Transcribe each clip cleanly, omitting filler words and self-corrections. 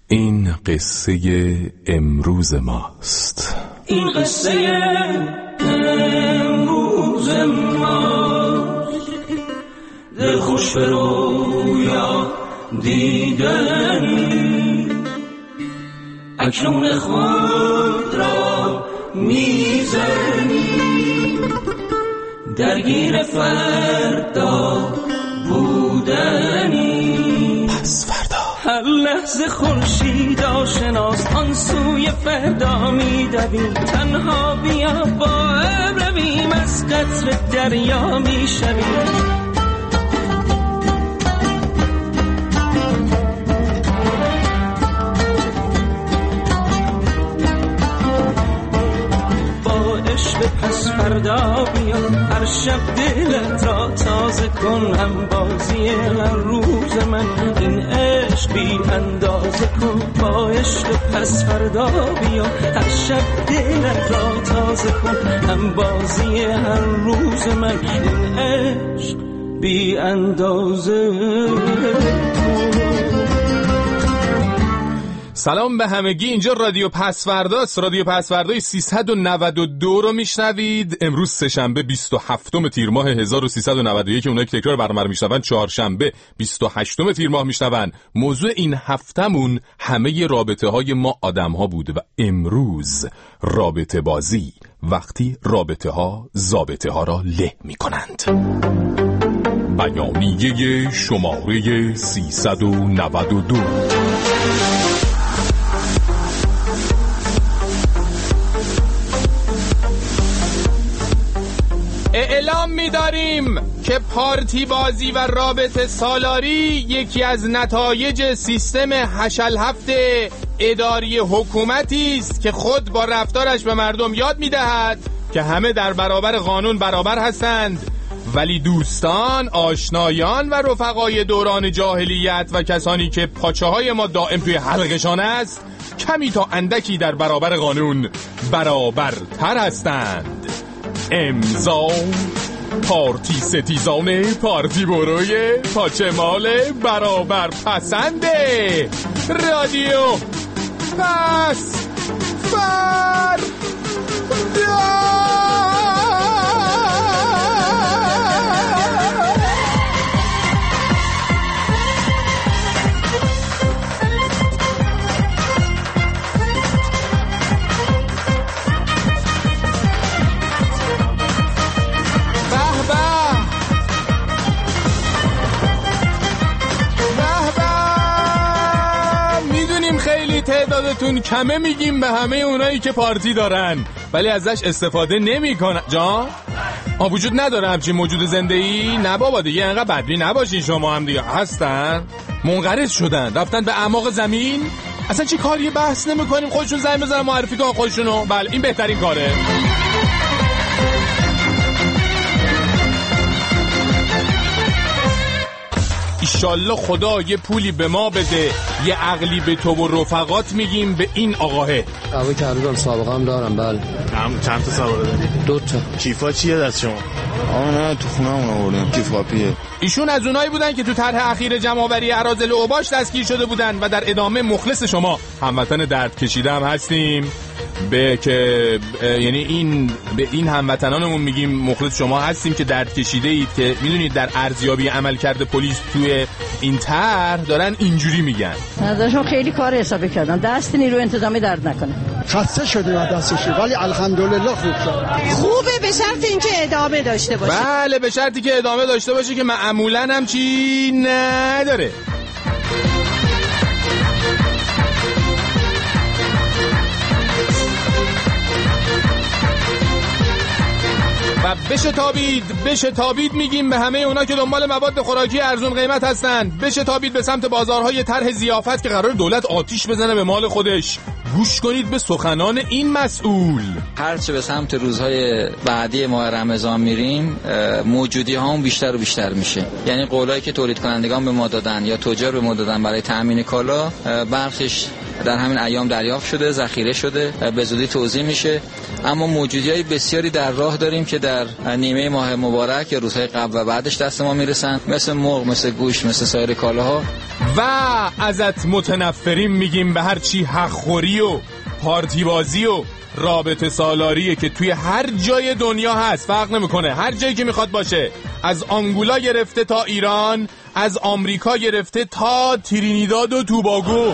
این قصه امروز ماست. این قصه امروز ماست. دل خوش به رویا دیدن، اکنون خود را میزنی، درگیر فردا بودنی. پس فردا هر لحظه خورشید آشناست، آن سوی فردا میدویم. تنها بیا با هم رویم، از قطر دریا میشویم. پس فردا بیا، هر شب دلت را تازه کن. هم بازی هر روز من، این عشق بی اندازه کن. با عشق پس فردا بیا، هر شب دلت را تازه کن. هم بازی هر روز من، این عشق بی اندازه کن. سلام به همگی، اینجا رادیو پسورداست. رادیو پسوردای 392 رو میشنوید. امروز سه‌شنبه 27 تیر ماه 1391، اونایی که تکرار برنامه رو میشنون چهارشنبه 28 تیر ماه میشنون. موضوع این هفتمون همه رابطه های ما آدم ها بود و امروز رابطه بازی، وقتی رابطه ها ضابطه ها را له میکنند. بیانیه شماره 392. اعلام می‌داریم که پارتی بازی و رابطه سالاری یکی از نتایج سیستم هشل-هفت اداری حکومتی است که خود با رفتارش به مردم یاد می‌دهد که همه در برابر قانون برابر هستند، ولی دوستان، آشنایان و رفقای دوران جاهلیت و کسانی که پاچه‌های ما دائم توی حلقشان است کمی تا اندکی در برابر قانون برابرتر هستند. امضا پارتی ستیزان پارتی بروی پاچمال برابر پسنده رادیو پس فردا. تعدادتون کمه میگیم به همه اونایی که پارتی دارن ولی ازش استفاده نمیکنن. جان وجود نداره همچین موجود زنده‌ای؟ نه بابا دیگه انقدر بدبی نباشین. شما هم دیگه هستن منقرض شدن رفتن به اعماق زمین. اصلا چی کاری بحث نمیکنیم؟ خودشون زنگ بزنن معرفی کنن خودشونو. بله این بهترین کاره. ایشالله خدا یه پولی به ما بده، یه عقلی به تو و رفقات میگیم به این آقاه. قبول کردم، سابقه هم دارم. بله. هم چند تا سابقه داری؟ 2 تا. کیفا چیه دست شما؟ نه تو خونه همون آوردم. کیف کاپیه. ایشون از اونایی بودن که تو طرح اخیر جمع‌آوری اراذل اوباش دستگیر شده بودن و در ادامه مخلص شما هموطن درد کشیده هم هستیم. یعنی به این هموطنانمون میگیم مخلص شما هستیم که درد کشیده اید، که میدونید در ارزیابی عملکرد پلیس توی این طرح دارن اینجوری میگن. نداشتم خیلی کار حسابی کردم، دست نیرو انتظامی درد نکنه. خسته شدیم از دستش ولی الحمدلله خوب شد. خوبه به شرط اینکه ادامه داشته باشه. بله به شرطی که ادامه داشته باشه که معمولاً هم چی نداره. و بشه تابید میگیم به همه اونا که دنبال مواد خوراکی ارزون قیمت هستن. بشه تابید به سمت بازارهای طرح ضیافت که قرار دولت آتیش بزنه به مال خودش. گوش کنید به سخنان این مسئول. هرچه به سمت روزهای بعدی ماه رمضان میریم موجودی هامون بیشتر و بیشتر میشه. یعنی قولایی که تولید کنندگان به ما دادن یا تجار به ما دادن برای تامین کالا، برخیش در همین ایام دریافت شده، ذخیره شده، به زودی توزیع میشه. اما موجودی‌های بسیاری در راه داریم که در نیمه ماه مبارک یا روزهای قبل و بعدش دست ما میرسن، مثل مرغ، مثل گوشت، مثل سایر کالاها. و ازت متنفریم میگیم به هر چی حق‌خوری و پارتی بازی و رابطه سالاریه که توی هر جای دنیا هست، فرق نمیکنه، هر جایی که میخواد باشه، از آنگولا گرفته تا ایران، از آمریکا گرفته تا ترینیداد و توباگو.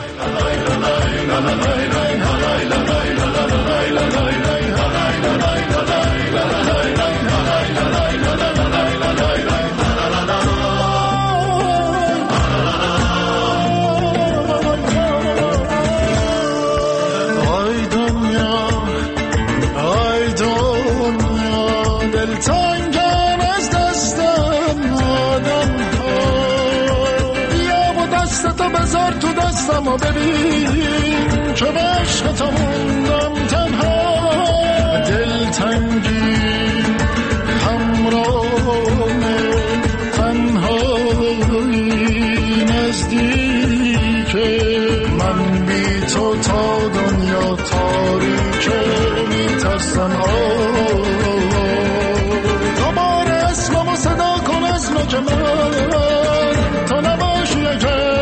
تو دستم و ببین که به عشق تو موندم تنها، دلتنگی همراه تنهایی نزدیکه، من بی تو تا دنیا تاریکه، میترسم دوباره اسممو صدا کن، اسمو که من تو نباشی اگر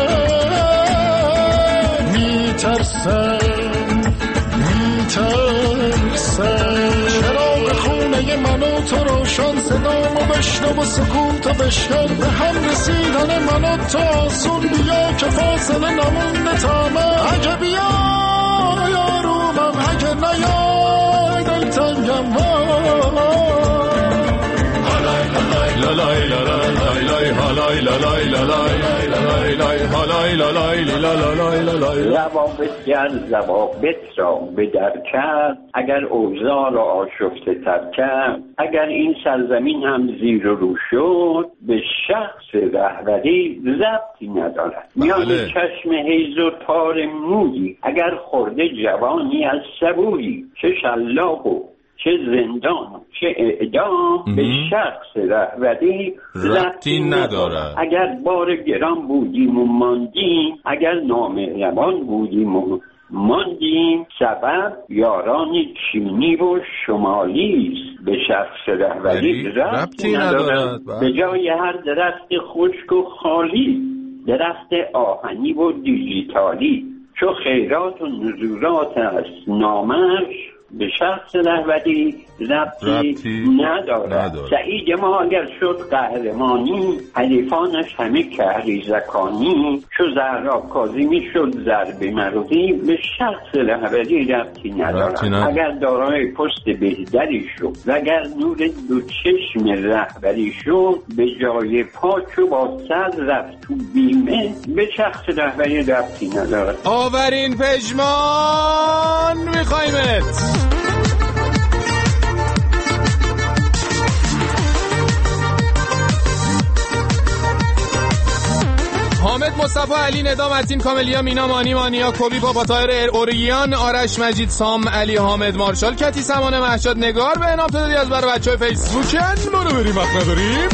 میترسم چراغ خونه من و تو روشن، صدامو بشنو و سکوتو بشکن، به هم رسیدن من و تو آسون، بیا که فاصله نمونده تا من، اگه بیا یارومم، اگه نیای دلتنگم ضوابط را به در کرد، اگر اوضاع را آشفته تر کرد، اگر این سرزمین هم زیر و رو شد، به شخص رهبری ضبطی ندارد. میان چشم حیز و تار مویی، اگر خورده جوانی از صبوری، چه شلاق و چه زندان چه اعدام، به شخص رهبری ربطی ندارد. اگر بار گران بودیم و ماندیم، اگر نامهربان بودیم و ماندیم، سبب یاران چینی و شمالی است، به شخص رهبری ربطی ندارد. به جای هر درخت خشک و خالی، درخت آهنی و دیجیتالی، چو خیرات و نزولات است نامش، به شخص رهبری ربطی ندارد. سعید ما اگر شد قهرمانی، حریفانش همه کهریزکانی، چو زهرا کاظمی شد ضرب مروزی، به شخص رهبری ربطی ندارد. اگر دارای پست بهتری شد و اگر نور دو چشم رهبری شد، به جای پاچو با سر رفت تو بیمه، به شخص رهبری ربطی ندارد. آورین پژمان میخوایمت. حامد مصطفی علی ندا متین کاملیا مینا مانی مانیا کوبی پاپا طاهر اوریان آرش مجید سام علی حامد مارشال کتی سمانه محشاد نگار به انام دادی از برای بچهای فیسبوکن. برو بریم وقت نداریم.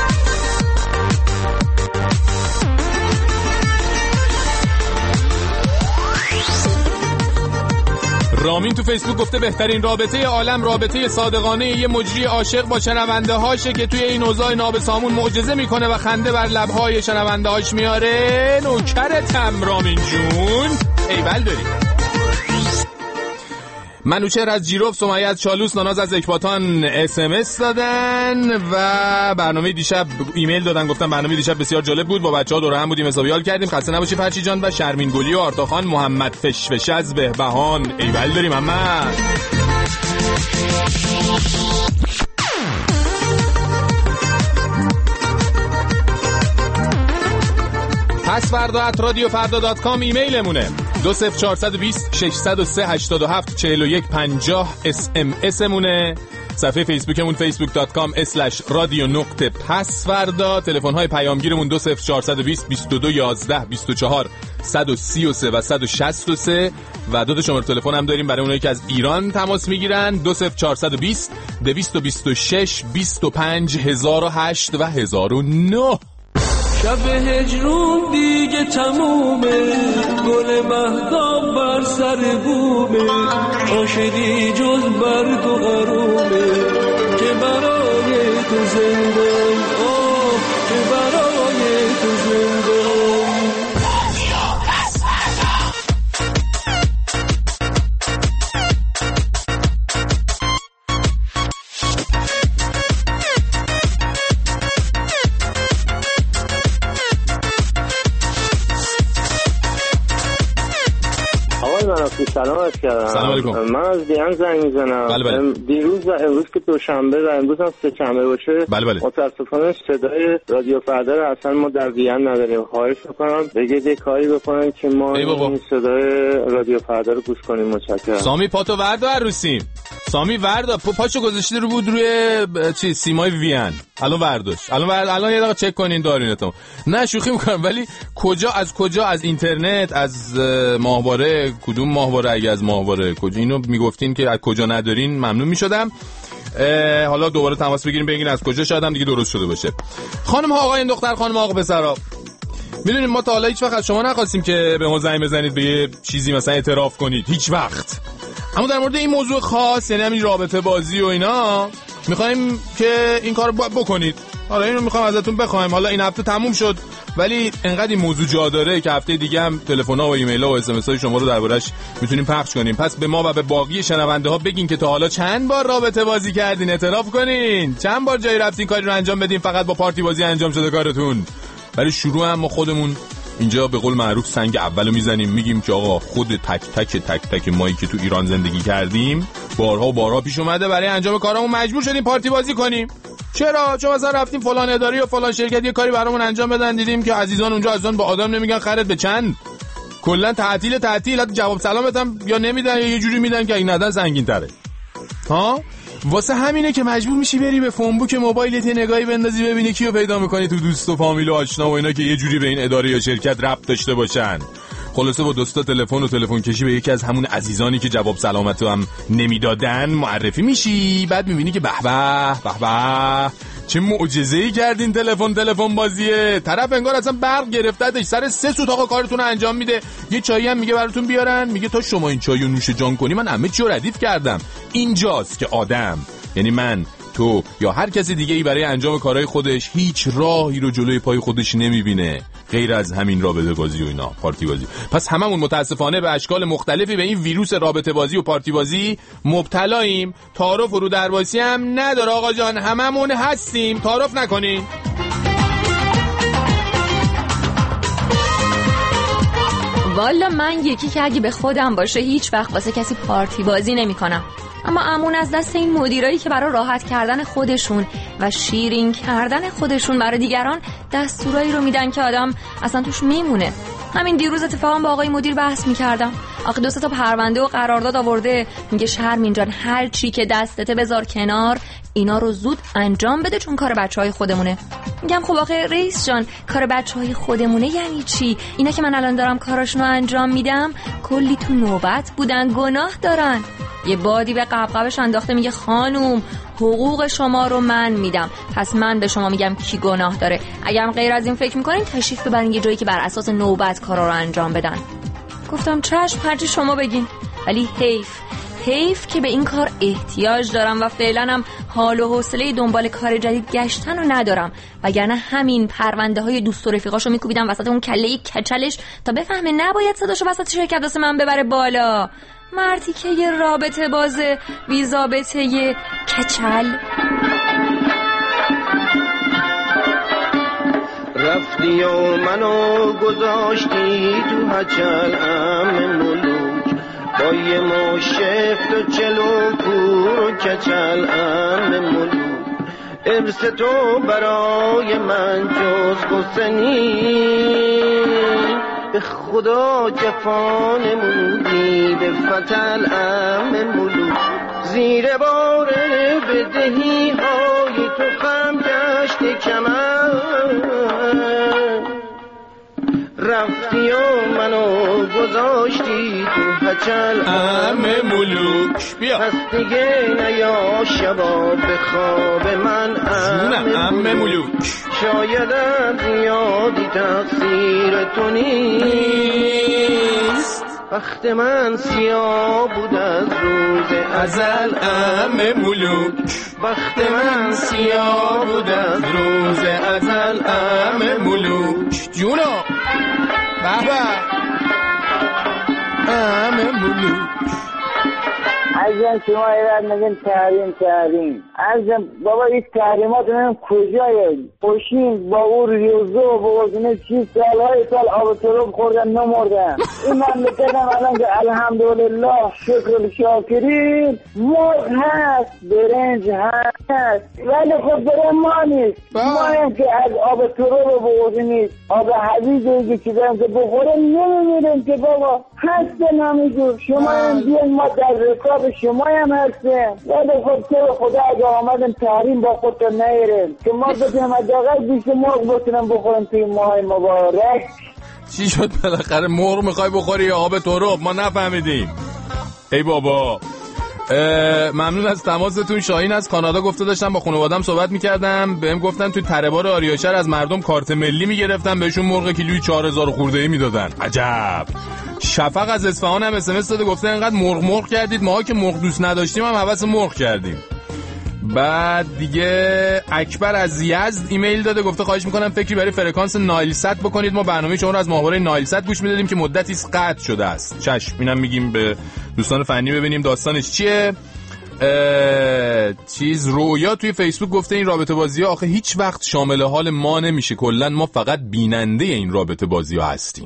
رامین تو فیسبوک گفته بهترین رابطه عالم رابطه صادقانه یه مجری عاشق با شنونده هاشه که توی این اوضاع نابسامون معجزه میکنه و خنده بر لبهای شنونده هاش میاره. نوکرتم رامین جون، ایول داری. منوچهر از جیروف، سمیه از چالوس، ناناز از اکباتان SMS دادن و برنامه دیشب ایمیل دادن، گفتن برنامه دیشب بسیار جالب بود، با بچه‌ها دور هم بودیم حسابیال کردیم، خسته نباشی فرشی جان. و شرمین گلی و آرتاخان محمد فشفش از بهبهان، ایول داری محمد. پس فردا @radiofarda.com ایمیلمونه. 20420 603 87 41 50 SMS مونه. صفحه فیسبوکمون facebook.com/radio.pasfarda. تلفن‌های پیامگیرمون 20420 22 11 24 133 و 163 و دو تا شماره تلفن هم داریم برای اونایی که از ایران تماس میگیرن. 20420 226 25 1008 و 1009. شب هجرون دیگه تمومه، گل مهتاب سر بومه، عاشقی جز برگ و غرومه که برای تو زندم، که برای تو زندم. سلام علیکم. سلام علیکم. من از دیان زنگ میزنم. بله. دیروز و امروز که دوشنبه و امروز هم سه‌شنبه باشه، بله. متاسفانه صدای رادیو فردا رو اصلا ما در دیان نداریم. خواهش میکنم بگید یه کاری بکنن که ما این صدای رادیو فردا رو گوش کنیم. متشکرم. سامی پاتو وردا عروسیم. سامی وردا پاچو گذاشته رو بود روی سیمای وین. الان ورداش. الان یه دقیقه چک کنین دارینتون. نه شوخی میکنم، ولی کجا از اینترنت، از ماهواره، کدوم ماهواره؟ اگه از ماهواره کجا اینو میگفتین که از کجا ندارین ممنون میشدم. حالا دوباره تماس بگیریم بگین از کجا، شاید هم دیگه درست شده باشه. خانم ها آقایان دختر خانم آقا پسرا، میدونید ما تا حالا هیچ وقت از شما نخواستیم که به ما زنگ بزنید به یه چیزی مثلا اعتراف کنید، هیچ وقت. اما در مورد این موضوع خاص، یعنی همین رابطه بازی و اینا، میخوایم که این کارو بکنید. حالا اینو میخوام ازتون بخوایم. حالا این هفته تموم شد، ولی انقدر این موضوع جا داره که هفته دیگه هم تلفن‌ها و ایمیل‌ها و اس‌ام‌اس‌های شما رو دربارش میتونیم پخش کنیم. پس به ما و به باقی شنونده‌ها بگین که تا حالا چند بار رابطه بازی کردین، اعتراف کنین. چند بار جایی رفتین کاری رو انجام بدین فقط با پارتی بازی انجام شده کارتون. ولی شروع هم ما خودمون اینجا به قول معروف سنگ اولو میزنیم، میگیم که آقا خود تک تک مایی که تو ایران زندگی کردیم بارها و بارها پیش اومده برای انجام کارامون مجبور شدیم پارتی بازی کنیم. چرا؟ چون مثلا رفتیم فلان اداری و فلان شرکت یه کاری برامون انجام بدن، دیدیم که عزیزان اونجا اصلا با آدم نمیگن خرید به چند، کلا تعطیل حتی جواب سلامت هم یا نمیدن یا یه جوری میدن که اگه ندن سنگین تره. ها واسه همینه که مجبور میشی بری به فونبوک موبایلت یه نگاهی بندازی ببینی کیو پیدا میکنی تو دوست و فامیل و آشنا و اینا که یه جوری به این اداره یا شرکت ربط داشته باشن. خلاصه با دوستا تلفن و تلفن کشی به یکی از همون عزیزانی که جواب سلامتو هم نمیدادن معرفی میشی. بعد میبینی که به به چه معجزه‌ای کردین، تلفن بازیه. طرف انگار اصلا برق گرفتهش، سر 3 سوت آقا کارتون رو انجام میده. یه چایی هم میگه براتون بیارن، میگه تا شما این چایو نوش جان کنی من همه چی رو ردیف کردم. اینجاست که آدم، یعنی من، تو یا هر کسی دیگه ای برای انجام کارهای خودش هیچ راهی رو جلوی پای خودش نمیبینه غیر از همین رابطه بازی و اینا، پارتی بازی. پس هممون متاسفانه به اشکال مختلفی به این ویروس رابطه بازی و پارتی بازی مبتلاییم. تعارف و رو درواسی هم نداره آقا جان، هممون هستیم، تعارف نکنین. والا من یکی که اگه به خودم باشه هیچ وقت واسه کسی پارتی بازی نمی کنم. اما امون از دست این مدیرایی که برای راحت کردن خودشون و شیرین کردن خودشون برای دیگران دستورایی رو میدن که آدم اصلا توش میمونه. همین دیروز اتفاقا با آقای مدیر بحث میکردم. آخه 2 تا پرونده و قرارداد آورده، میگه شرمین جان هر چی که دستته بذار کنار، اینا رو زود انجام بده چون کار بچهای خودمونه. میگم خب آخه رئیس جان کار بچهای خودمونه یعنی چی؟ اینا که من الان دارم کاراشونو انجام میدم کلی تو نوبت بودن، گناه دارن. یه بادی به قبقبش انداخته میگه خانوم حقوق شما رو من میدم، پس من به شما میگم کی گناه داره. اگرم غیر از این فکر میکنین تشریف ببرین یه جایی که بر اساس نوبت کارا رو انجام بدن. گفتم چشم هرچی شما بگین، ولی حیف که به این کار احتیاج دارم و فعلا هم حال و حوصله دنبال کار جدید گشتن رو ندارم، وگرنه همین پرونده های دوست و رفیقاشو میکوبیدم وسط اون کله کچلش تا بفهمه نباید صداشو وسط شرکت واسه من ببره بالا. مردی که یه رابطه بازه بی ضابطه یه کچل. رفتی و منو گذاشتی تو هچل ملوک، با یه مشفت و چلو کور و کچل ملوک. ارث تو برای من جز غصه نیست، به خدا جفا نمودی به فتل ملوک. زیر بار بدهی های تو خم گشت کمر، رفتی و منو گذاشتی تو هچل ملوک. بیا پس دیگه نیا شبا به خواب من ملوک. شایدم زیادی تقصیر تو نیست، بخت من سیاه بود از روز ازل ام ملوک، بخت من سیاه بود از روز ازل ام ملوک. جونو بابا ام ملوک. عزیزم شما ایراد نگین تحریم عزیزم بابا این تحریمات من کجایه؟ خوشین با او ریوزو و با وزنه 6 سال آب تروب خوردن نمردن. این مملکت هم الان که الحمدلله شکر شاکرین مرغ هست، برنج هست، ولی خب برای ما نیست. ما هم که از آب تروب و با وزنه آب حدید و چیزا که بخورم نمیمیرم که بابا هستن همینجور. شما هم بیان ما در رکاب شما هم هستن، ولی خب چرا خدا اگه آمدن تحریم با خودتون نیرم که ما بتونم حداقل بیش مرغ بتونم بخورم توی ماه مبارک. چی شد بالاخره مرغ میخوای بخوری یا آب تروب؟ ما نفهمیدیم. ای بابا ممنون از تماستون. شاهین از کانادا گفته داشتم با خانواده‌ام صحبت میکردم، بهم گفتن توی تره‌بار آریاشهر از مردم کارت ملی میگرفتن، بهشون مرغ کیلویی 4000 خورده‌ای میدادن. عجب. شفق از اصفهان هم اس داده گفته انقدر مرغ کردید، ماها که مرغ دوست نداشتیم هم هوس مرغ کردیم. بعد دیگه اکبر از یزد ایمیل داده گفته خواهش میکنم فکری برای فرکانس نایلسات بکنید، ما برنامه شما رو از ماهواره نایلسات گوش میدادیم که مدتی قطع شده است. چشم، اینم میگیم به دوستان فنی ببینیم داستانش چیه. رویا توی فیسبوک گفته این رابطه بازی‌ها آخه هیچ وقت شامل حال ما نمیشه، کلا ما فقط بیننده این رابطه بازی‌ها هستیم.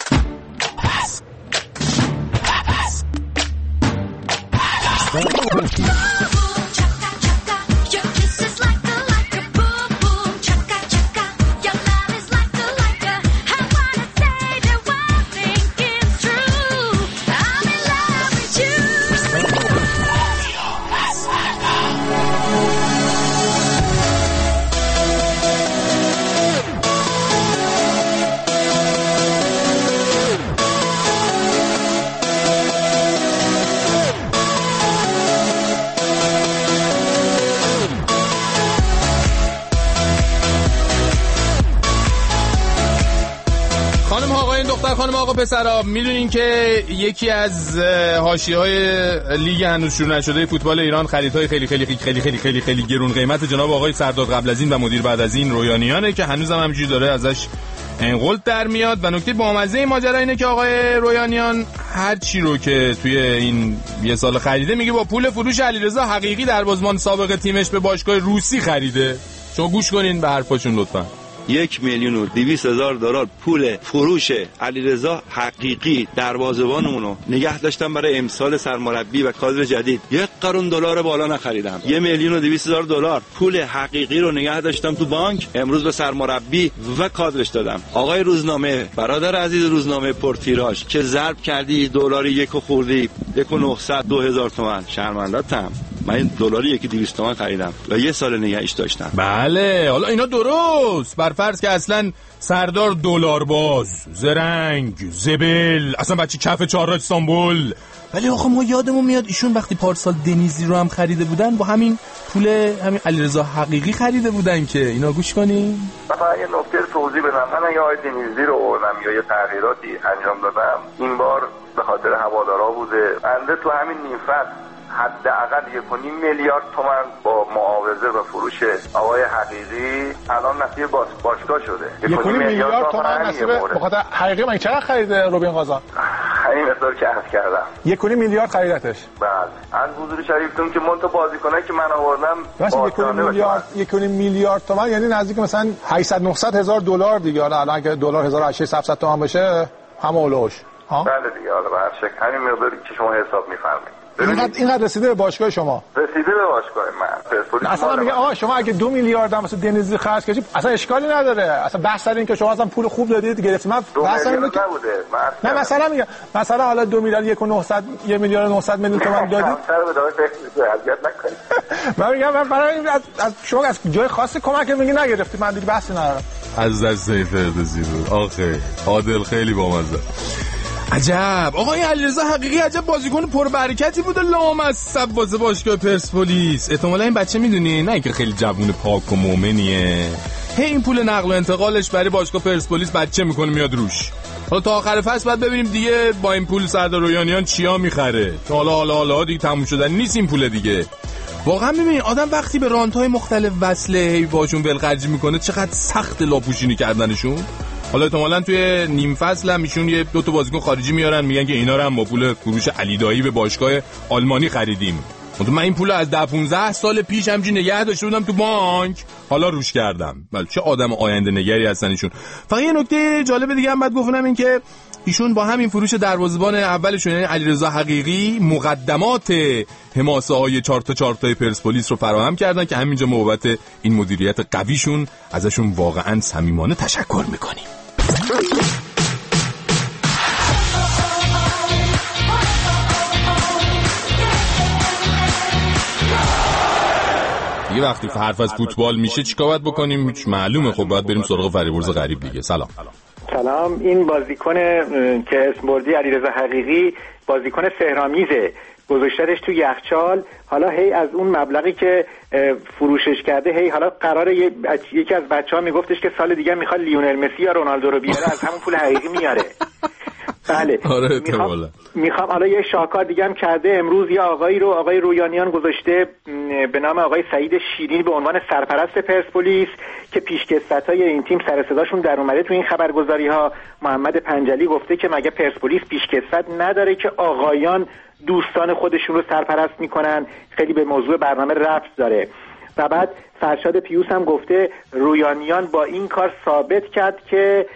خانم آقا پسرا، میدونین که یکی از حاشیه‌های لیگ هنوز شروع نشده فوتبال ایران خریدهای خیلی خیلی خیلی خیلی خیلی خیلی گرون قیمت جناب آقای سرداد قبل از این و مدیر بعد از این رویانیانه که هنوزم همینجوری داره ازش انقلت در میاد. و نکته بامزه این ماجرا اینه که آقای رویانیان هر چی رو که توی این یه سال خریده میگه با پول فروش علیرضا حقیقی دروازه‌بان سابق تیمش به باشگاه روسی خریده. شما گوش کنین به حرفاشون لطفاً. 1,200,000 پول فروش علیرضا حقیقی دروازه‌بانمونو نگه داشتم برای امسال سرمربی و کادر جدید. $1,000,000 بالا نخریدم. 1,200,000 پول حقیقی رو نگه داشتم تو بانک، امروز به سرمربی و کادرش دادم. آقای روزنامه، برادر عزیز روزنامه پرتیراژ که ضرب کردی دلاری یک و خوردی 1,900 2,000 تومان، شرمنده‌ام. من این دلاری 1,200 تومان خریدم و یه سال نگهش داشتم. بله، حالا اینا درست. بر فرض که اصلا سردار دلار باز، زرنگ، زبل، اصلا بچه کف چهارراه استانبول. ولی آخه ما یادمون میاد ایشون وقتی پارسال دنیزی رو هم خریده بودن با همین پول همین علیرضا حقیقی خریده بودن که اینا گوش کنین. مثلا یه نکته توضیح بدم. من یه آقای دنیزی رو آوردم یا یه تغییراتی انجام دادم. این بار به خاطر هوادارا بوده. بنده تو همین نیم فصل حداقل 1.5 میلیارد تومان با معاوضه و فروش آقای حقیقی الان نصیب باشگاه شده. 1.5 میلیارد تومان نصیب بخاطر حقیقی. من چقدر خریده روبین قازان؟ همین مقدار که عرض کردم. 1.5 میلیارد خریدتش. بله. از حضور شریفتون که من تو بازیکنایی که من آوردم مثلا 1.5 میلیارد تومان یعنی نزدیک مثلا 800-900 هزار دلار دیگه. حالا الان که دلار 1800 تومان بشه همه اولوش. بله دیگه. حالا به هر شکل همین مقداری که شما حساب می‌فرمایید. اینقدر رسیده به باشگاه شما؟ رسیده به باشگاه من. اصلا میگه آقا شما اگه 2 میلیارد هم واسه دنیزی خرج کردید اصلا اشکالی نداره. اصلا بحث سر این که شما اصلا پول خوب دادید گرفتید. من بحث اینه که نه مثلا میگم مثلا حالا 2 میلیارد 1,900 میلیون تومان دادید. سر به دعای فکر اذیت نکنید. من میگم من برای از شما از جای خاصی کمک میگی نگرفتید. من دیگه بحثی ندارم. از دست فردوسی بود. آخه عادل خیلی بامزه. عجب آقای علیرضا حقیقی عجب بازیکن پربرکتی بود و لامصب واسه باشگاه پرسپولیس. احتمالاً این بچه میدونی نه اینکه خیلی جوون پاک و مؤمنیه، این پول نقل و انتقالش برای باشگاه پرسپولیس بچه میکنه میاد روش. تا آخر فصل بعد ببینیم دیگه با این پول سردار رویانیان چیا میخره. حالا دیگه تموم شدن نیست این پول دیگه. واقعا ببین آدم وقتی به رانت‌های مختلف وصله باشون ولخرجی میکنه چقدر سخت لاپوشینی کردنشون. حالا احتمالاً توی نیم فصل هم ایشون یه 2 تا بازیکن خارجی میارن میگن که اینا رو هم با پول فروش علی دایی به باشگاه آلمانی خریدیم. من این پول از 10-15 سال پیش همچین نگه داشته بودم تو بانک، حالا روش کردم. بله چه آدم آینده نگری هستن ایشون. فقط یه نکته جالب دیگه هم باید گفتم این که ایشون با همین فروش دروازه‌بان اولشون یعنی علیرضا حقیقی مقدمات حماسه‌های 4 تا پرسپولیس رو فراهم کردن که همینجا ما بابت این مدیریت قویشون ازشون واقعا صمیمانه تشکر می‌کنیم. دیگه وقتی حرف از فوتبال میشه چیکار باید بکنیم؟ هیچ معلومه. خب باید بریم سراغ فریبرز غریب دیگه. سلام. این بازیکن که اسم بردی علیرضا حقیقی بازیکن سحرآمیزه، گذاشتش تو یخچال. حالا هی از اون مبلغی که فروشش کرده هی حالا قراره یکی از بچه‌ها میگفتش که سال دیگه میخواد لیونل مسی یا رونالدو رو بیاره، از همون پول حقیقی میاره. بله میخوام حالا یه شاهکار دیگه هم کرده. امروز یه آقای رویانیان گذاشته به نام آقای سعید شیرین به عنوان سرپرست پرسپولیس که پیشکسوتای این تیم سر صداشون در اومده تو این خبرگزاری‌ها. محمد پنجلی گفته که مگه پرسپولیس پیشکسوت نداره که آقایان دوستان خودشون رو سرپرست میکنن؟ خیلی به موضوع برنامه ربط داره. و بعد فرشاد پیوس هم گفته رویانیان با این کار ثابت کرد که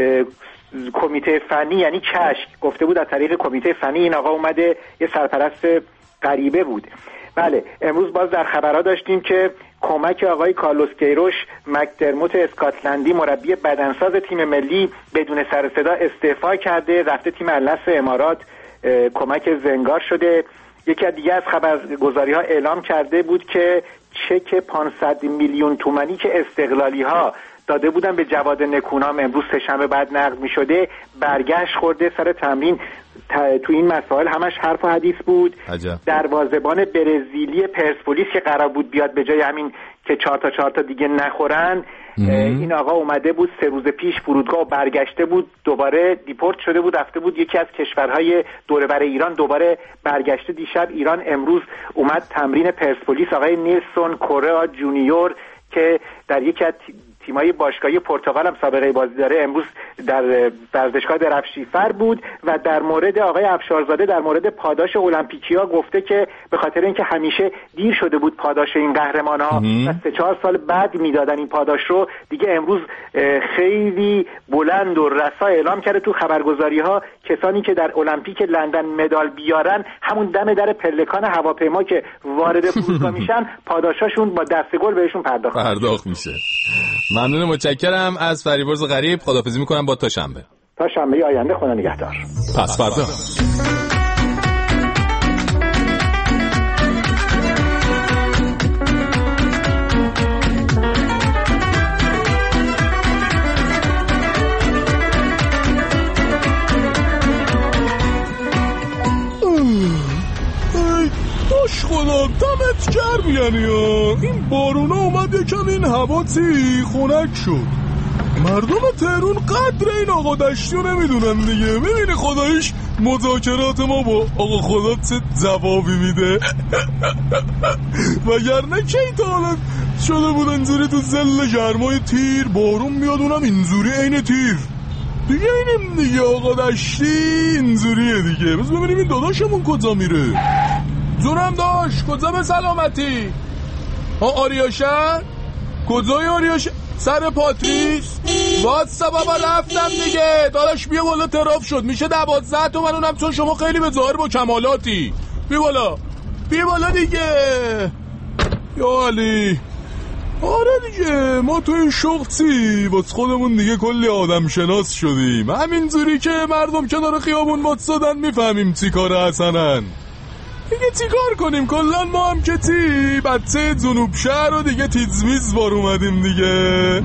کمیته فنی یعنی کشک گفته بود از طریق کمیته فنی این آقا اومده یه سرپرست غریبه بود. بله امروز باز در خبرها داشتیم که کمک آقای کارلوس کیروش مکدرموت اسکاتلندی مربی بدنساز تیم ملی بدون سر صدا استعفا کرده، رفته تیم النصر امارات کمک زنگار شده. یکی از دیگه از خبرگزاری‌ها اعلام کرده بود که چک 500 میلیون تومانی که استقلالی ها داده بودن به جواد نکونام امروز سه‌شنبه بعد نقد می شده برگشت خورده سر تمرین. تو این مسائل همش حرف و حدیث بود. دروازه‌بان برزیلی پرسپولیس که قرار بود بیاد به جای همین که 4 تا دیگه نخورن این آقا اومده بود 3 روز پیش فرودگاه و برگشته بود، دوباره دیپورت شده بود، رفته بود یکی از کشورهای دور و بر ایران، دوباره برگشته دیشب ایران. امروز اومد تمرین پرسپولیس. آقای نیلسون کورا جونیور که در یکی از تیمای باشگاهی پرتغال هم سابقه بازی داره امروز در ورزشگاه درفشیفر بود. و در مورد آقای افشارزاده در مورد پاداش المپیکیا گفته که به خاطر اینکه همیشه دیر شده بود پاداش این قهرمان‌ها و 3-4 سال بعد میدادن این پاداش رو، دیگه امروز خیلی بلند و رسا اعلام کرده تو خبرگزاری‌ها کسانی که در المپیک لندن مدال بیارن همون دم در پلکان هواپیما که وارد فرودگاه میشن پاداشاشون با دست گل بهشون پرداخت میشه. ممنون، متشکرم از فریبرز غریب. خداحافظی میکنم با تا شنبه آینده. خدا نگهدار. پس فردا. خدا دمت گرم. یعنی این بارونا اومد یکم این هوا خنک شد. مردم تهرون قدر این آقا دشتیو نمیدونن دیگه. میبینی خداییش مذاکرات ما با آقا خدا چه جوابی میده. وگرنه کی تا حالا شده بود اینجوری تو زل گرمای تیر بارون میاد اونم اینجوری عین تیر دیگه. اینیم دیگه آقا دشتی اینجوریه دیگه. بس ببینیم این داداشمون کجا میره. جونم داشت کجا به سلامتی؟ آریاشن؟ کجای آریاشن؟ سر پاتریس؟ واسه بابا رفتم دیگه. داداش بیا بالا تراف شد میشه 12 تومن اونم چون شما خیلی به ظاهر با کمالاتی. بیا بالا دیگه. یا علی آره دیگه ما تو این شغلی واسه خودمون دیگه کلی آدم شناس شدیم. همینجوری که مردم کنار خیابون واتسادن میفهمیم چی کار حسنن دیگه. چی کار کنیم کلان ما هم که بچه جنوب شهر رو دیگه تیزمیز بار اومدیم دیگه.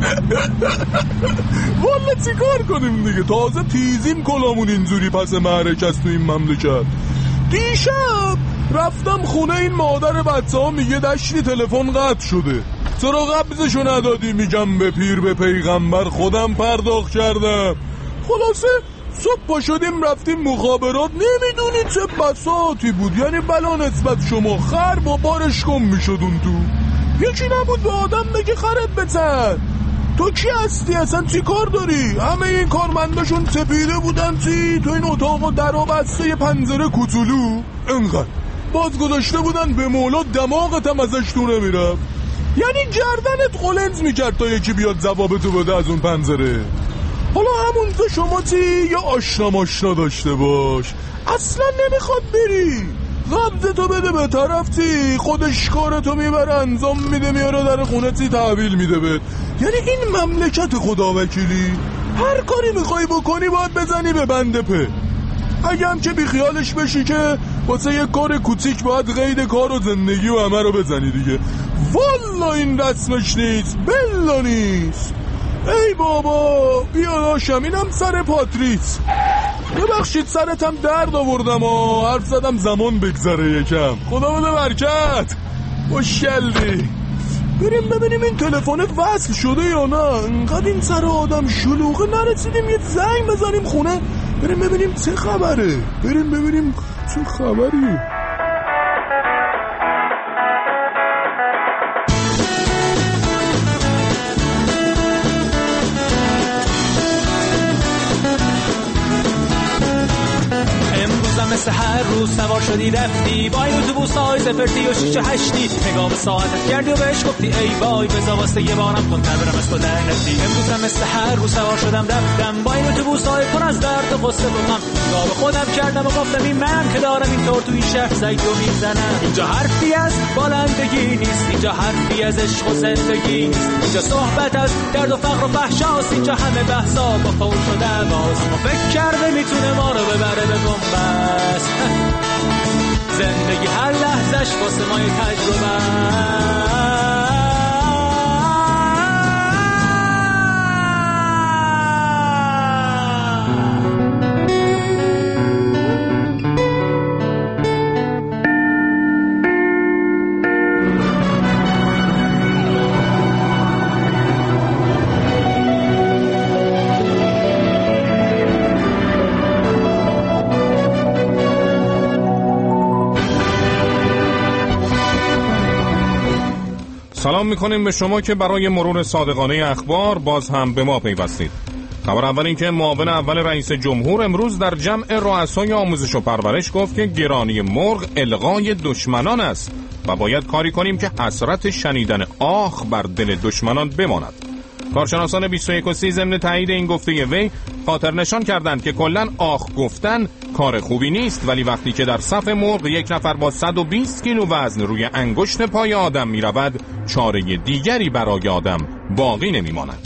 والا چی کار کنیم دیگه. تازه تیزیم کلامون اینجوری پس معرکت تو این مملکت. دیشب رفتم خونه این مادر بچه ها میگه دشتی تلفن قطع شده. چرا قبضشو ندادی؟ میگم به پیر به پیغمبر خودم پرداخت کردم. خلاصه صبح پا شدیم رفتیم مخابرات، نمیدونی چه بساطی بود. یعنی بلا نسبت شما خر با بارش گم میشد اون تو. یکی نبود به آدم بگه خرت بزن. تو کی هستی اصلا؟ چی کار داری؟ همه این کارمنداشون سپیده بودن چی؟ تو این اتاق در و بسته یه پنجره کوچولو انقدر باز گذاشته بودن به مولا دماغتم ازش تو نمیرم. یعنی گردنت قلنز میکرد تا یکی بیاد جوابتو بده از اون پنجره. حالا همونجا شما چی؟ یا آشنا ماشنا داشته باش، اصلا نمیخواد بری. قبضتو بده به طرف چی؟ خودش کارتو میبره انجام میده، میاره در خونه چی تحویل میده بهت. یعنی این مملکت خدا وکیلی، هر کاری میخوای بکنی باید بزنی به بنده په. اگه هم که بیخیالش بشی که واسه یه کار کوچیک باید قید کار و زندگی و همه رو بزنی دیگه. والا این رسمش نیست، بلا نیست. ای بابا بیا داشتم، اینم سر پاتریس. ببخشید سرتم درد آوردم و حرف زدم زمان بگذره یکم. خدا بده برکت. خوشگلی. بریم ببینیم این تلفن وصل شده یا نه. انقدر این سر آدم شلوغه نرسیدیم یه زنگ بزنیم خونه. بریم ببینیم چه خبره. بریم ببینیم چه خبری. مثل هر روز سوار شدی رفتی با این اتوبوس‌های زفرتی و 6-8 نگاه به ساعتت کردی و بهش گفتی ای وای بذار واسه یه بارم کنتر برم از تو در نفتی. امروز هم مثل هر روز سوار شدم رفتم با این اتوبوس‌های پر از درد و غصه و غم. نگاه به خودم کردم و گفتم این منم که دارم اینطور تو این شهر زیدو میزنم. اینجا حرفی از بالندگی نیست، اینجا حرفی از عشق و زندگی نیست، اینجا صحبت از درد و فقر و فحشاست، اینجا همه بحثا با فوش و دعواست. اما فکر کرده میتونه ما رو ببره به بنبست. زندگی هر لحظش واسه ما یه تجربه. سلام میکنیم به شما که برای مرور صادقانه اخبار باز هم به ما پیوستید. خبر اول این که معاون اول رئیس جمهور امروز در جمع رؤسای آموزش و پرورش گفت که گرانی مرغ الغای دشمنان است و باید کاری کنیم که حسرت شنیدن آخ بر دل دشمنان بماند. کارشناسان 21 ضمن تایید این گفته وی خاطر نشان کردند که کلاً آخ گفتن کار خوبی نیست، ولی وقتی که در صف مرغ یک نفر با 120 کیلو وزن روی انگشت پای آدم می رود، چاره دیگری برای آدم باقی نمی ماند.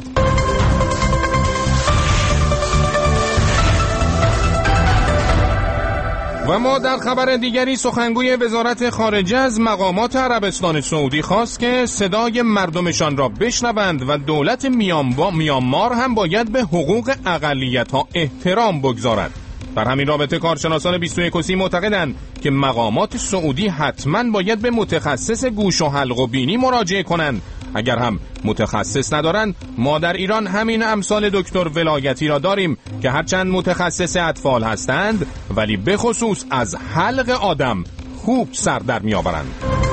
و ما در خبر دیگری سخنگوی وزارت خارجه از مقامات عربستان سعودی خواست که صدای مردمشان را بشنوند و دولت میانمار هم باید به حقوق اقلیت‌ها احترام بگذارد. در همین رابطه کارشناسان 21 معتقدند که مقامات سعودی حتما باید به متخصص گوش و حلق و بینی مراجعه کنند. اگر هم متخصص ندارند، ما در ایران همین امثال دکتر ولایتی را داریم که هرچند متخصص اطفال هستند ولی به خصوص از حلق آدم خوب سر در می آورند.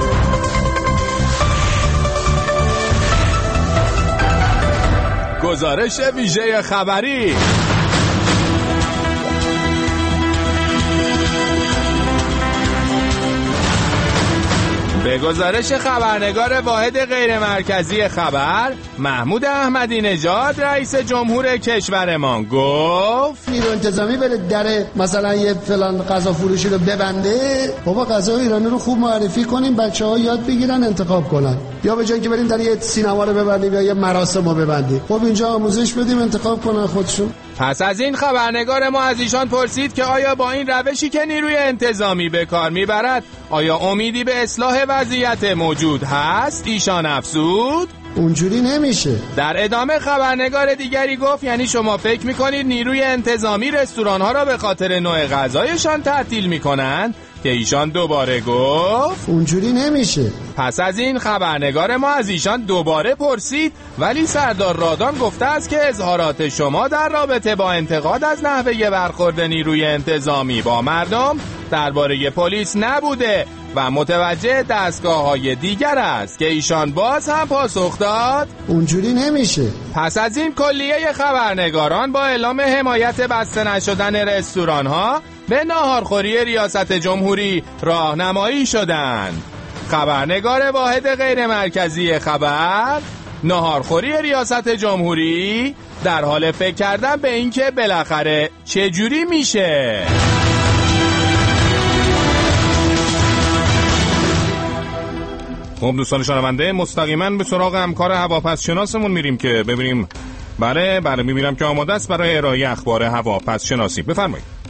گزارش ویژه خبری. به گزارش خبرنگار واحد غیر مرکزی خبر محمود احمدی نژاد رئیس جمهور کشورمان گفت نیرو انتظامی بره در مثلا یه فلان غذا فروشی رو ببنده، بابا غذای ایرانی رو خوب معرفی کنیم، بچه‌ها یاد بگیرن انتخاب کنن، یا به جای که بریم در یه سینما رو ببندیم یا یه مراسم رو ببندیم، خب اینجا آموزش بدیم انتخاب کنن خودشون. پس از این خبرنگار ما از ایشان پرسید که آیا با این روشی که نیروی انتظامی به کار میبرد آیا امیدی به اصلاح وضعیت موجود هست؟ ایشان افزود اونجوری نمیشه. در ادامه خبرنگار دیگری گفت یعنی شما فکر میکنید نیروی انتظامی رستوران‌ها را به خاطر نوع غذایشان تعطیل میکنن؟ که ایشان دوباره گفت اونجوری نمیشه. پس از این خبرنگار ما از ایشان دوباره پرسید ولی سردار رادان گفته است که اظهارات شما در رابطه با انتقاد از نحوه برخورد نیروی انتظامی با مردم درباره پلیس نبوده و متوجه دستگاه‌های دیگر است. که ایشان باز هم پاسخ داد اونجوری نمیشه. پس از این کلیه خبرنگاران با اعلام حمایت بسته نشدن رستوران‌ها به ناهارخوری ریاست جمهوری راهنمایی شدند. خبرنگار واحد غیر مرکزی خبر، ناهارخوری ریاست جمهوری، در حال فکر کردن به اینکه بالاخره چجوری میشه. خب دوستان شنونده، مستقیما به سراغ همکار هواپسشناسمون میریم که ببینیم. بله میبینم که آماده است برای ارائه اخبار هواپسشناسی. بفرمایید.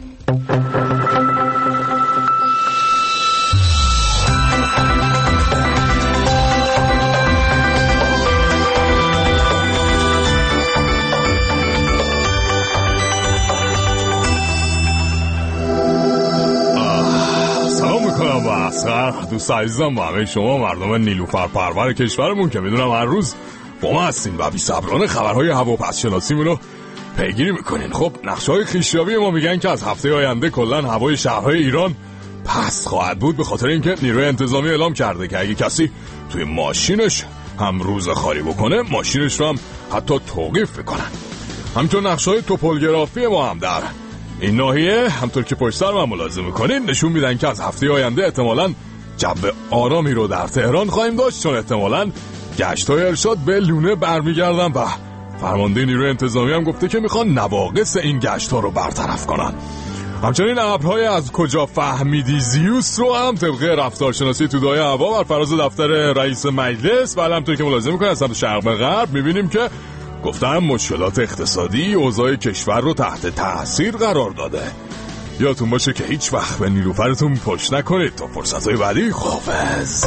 دوست عزیزم و همه شما مردم نیلوفر پرور کشورمون که میدونم هر روز با ما هستین و بی صبرانه خبرهای هواپسشناسیمون رو پیگیری میکنین. خب نقشه‌های خیشیابی ما میگن که از هفته آینده کلا هوای شهرهای ایران پست خواهد بود به خاطر اینکه نیروی انتظامی اعلام کرده که اگه کسی توی ماشینش هم روزخواری بکنه ماشینش رو هم حتی توقیف بکنن. همینطور نقشه‌های توپولگرافی ما هم در این ناحیه همطور که پشت سر من ملاحظه میکنین نشون میدن که از هفته آینده احتمالاً جو آرامی رو در تهران خواهیم داشت، چون احتمالاً گشت‌های ارشاد به لونه برمیگردن و فرمانده نیروی انتظامی هم گفته که میخوان نواقص این گشت‌ها رو برطرف کنن. همچنین ابرهای از کجا فهمیدی زیوس رو هم طبق رفتارشناسی توده‌های هوا بر فراز دفتر رئیس مجلس و همونطور که ملاحظه میکنن از سمت شرق به غرب میبینیم که گفتم مشکلات اقتصادی اوضاع کشور رو تحت تاثیر قرار داده. یادتون باشه که هیچ وقت به نیلوفرتون پشت نکنید. تا فرصت‌های بعدی خداحافظ.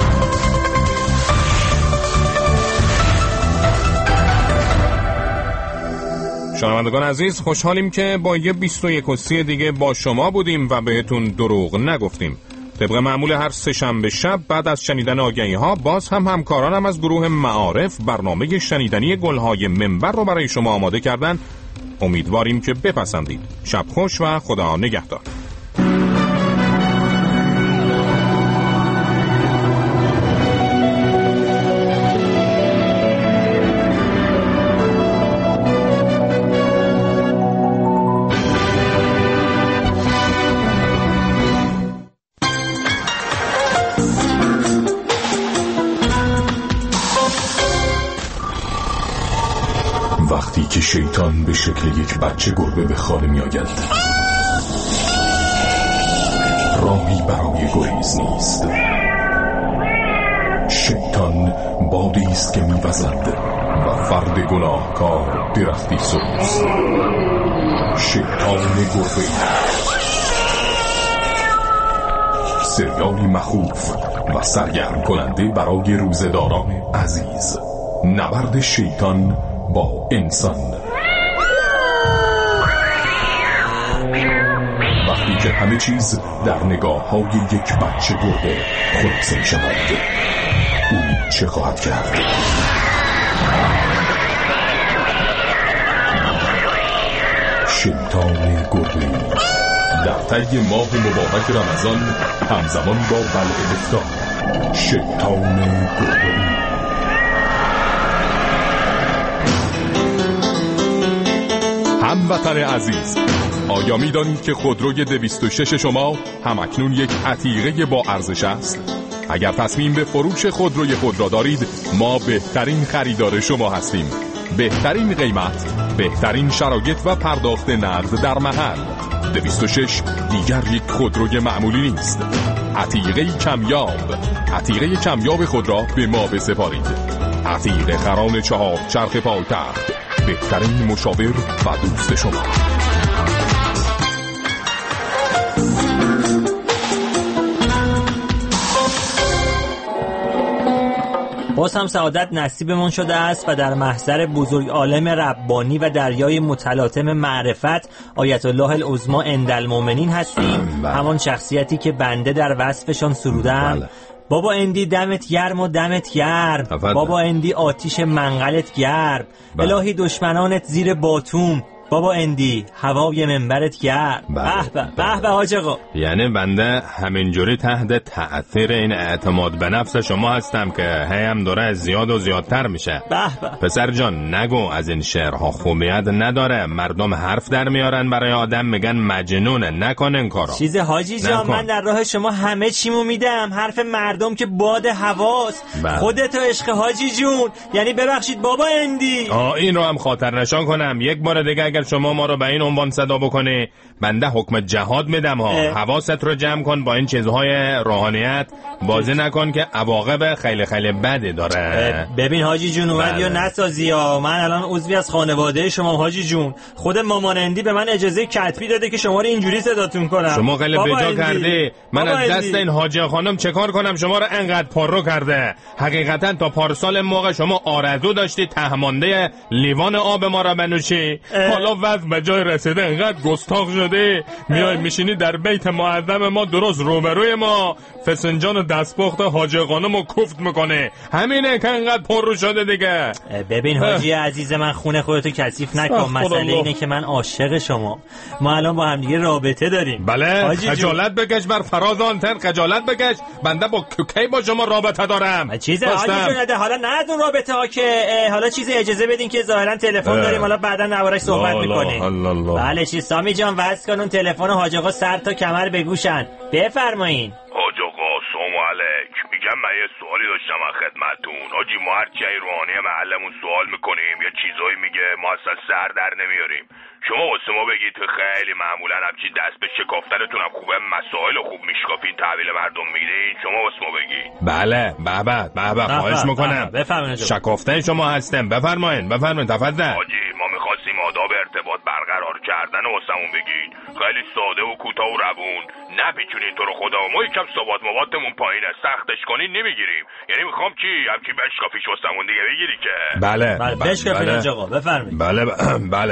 شنوندگان عزیز، خوشحالیم که با یه 21 دیگه با شما بودیم و بهتون دروغ نگفتیم. طبق معمول هر سه‌شنبه شب بعد از شنیدن آگهی‌ها باز هم همکارانم از گروه معارف برنامه شنیدنی گل‌های منبر رو برای شما آماده کردن. امیدواریم که بپسندید. شب خوش و خدا نگهدار. وقتی که شیطان به شکل یک بچه گربه به خانه می آید راهی برای گریز نیست. شیطان بادی است که می وزد و فرد گناهکار درختی سوز. شیطان گربه، سریالی مخوف و سرگرم کننده برای روزداران عزیز. نبرد شیطان با انسان. وقتی که همه چیز در نگاه های یک بچه گربه خلاصه می شود، او چه خواهد کرد؟ شیطان گربه در طی ماه مبارک رمضان همزمان با بلع افطار. شیطان گربه. هموطن عزیز، آیا می‌دانید که خودروی 206 شما همکنون یک عتیقه با ارزش است؟ اگر تصمیم به فروش خودروی خود را دارید، ما بهترین خریدار شما هستیم. بهترین قیمت، بهترین شرایط و پرداخت نقد در محل. 206 دیگر یک خودروی معمولی نیست. عتیقه کمیاب. عتیقه کمیاب خود را به ما بسپارید. عتیقه خران 4 چرخ پایتخت، بهترین مشاور و دوست شما. باز هم سعادت نصیبمون شده است و در محضر بزرگ عالم ربانی و دریای متلاطم معرفت آیت الله العظما عندالمؤمنین هستیم. همان شخصیتی که بنده در وصفشان سرودم. بابا اندی دمت گرم و دمت گرم، بابا اندی آتیش منقلت گرم، الهی دشمنانت زیر باتوم، بابا اندی هوای منبرت گرم. به به حاج آقا. یعنی بنده همینجوری تحت تأثیر این اعتماد به نفس شما هستم که هیم داره زیاد و زیادتر میشه. پسر جان نگو از این شعرها خوبیت نداره، مردم حرف در میارن برای آدم میگن مجنونه، نکن این کارو. چیز حاجی جان من در راه شما همه چیمو میدم، حرف مردم که باد هواست. خودت عشق حاجی جون، یعنی ببخشید بابا اندی. این رو هم خاطر نشان کنم یک بار دیگه اگر شما ما رو به این عنوان صدا بکنی بنده حکم جهاد میدم ها. حواست رو جمع کن با این چیزهای روحانیت بازی نکن که عواقب خیلی خیلی بدی داره. ببین حاجی جون اومد یا نسازی ها، من الان عضوی از خانواده شما حاجی جون، خود مامان اندی به من اجازه کتبی داده که شما رو اینجوری صداتون کنم. شما خیلی بجا کردی، من از دست این حاجی خانم چه کار کنم شما رو انقدر پررو کرده. حقیقتا تا پارسال موقع شما آرزو داشتی تهمانده لیوان آب ما را بنوشی، حالا وضع به جای رسیده انقدر گستاخ شده میای میشینی در بیت معظم ما درست روبروی ما فسنجان دستپخت حاجی خانم رو کوفت میکنه. همینه که انقدر پررو شده دیگه. ببین حاجی عزیز من خونه خودتو کثیف نکن، مسئله اینه که من عاشق شما، ما الان با هم دیگه رابطه داریم. بله خجالت بکش بر فراز آنتن، خجالت بکش، بنده با کی با شما رابطه دارم. چیز حاجی جون حالا نه اون رابطه ها که حالا چیز اجازه بدین که ظاهرا تلفن داریم، حالا بعدا دربارش صحبت میکنیم. بله چی سامی جان واسه کن اون تلفن حاج آقا سر تا کمر بگوشن. بفرمایین. حاج آقا سلام علیک. میگم من یه سوالی داشتم از خدمتتون. حاجی ما هر چی روحانی محلمون سوال میکنیم یا چیزایی میگه ما اصلا سر در نمیاریم. شما واسه ما بگید که خیلی معمولا همچین دست به شکافتنتون هم خوبه، مسائل خوب میشکافین تحویل مردم میدین، شما واسه ما بگید. بله به خواهش میکنم. شکافتن شما هستم، بفرمایید تفضل. حاجی ما میخواستیم آداب ارتباط برقرار کردن و واسمون بگید، خیلی ساده و کوتاه و روون، نپیچونین تو رو خدا، ما یکم ثبات مواتمون پایینه، سختش کنین نمیگیریم. یعنی میخوام چی همچی بشکافیش واسمون دیگه بگیری که. بله بشکافین آقا بفرمایید. بله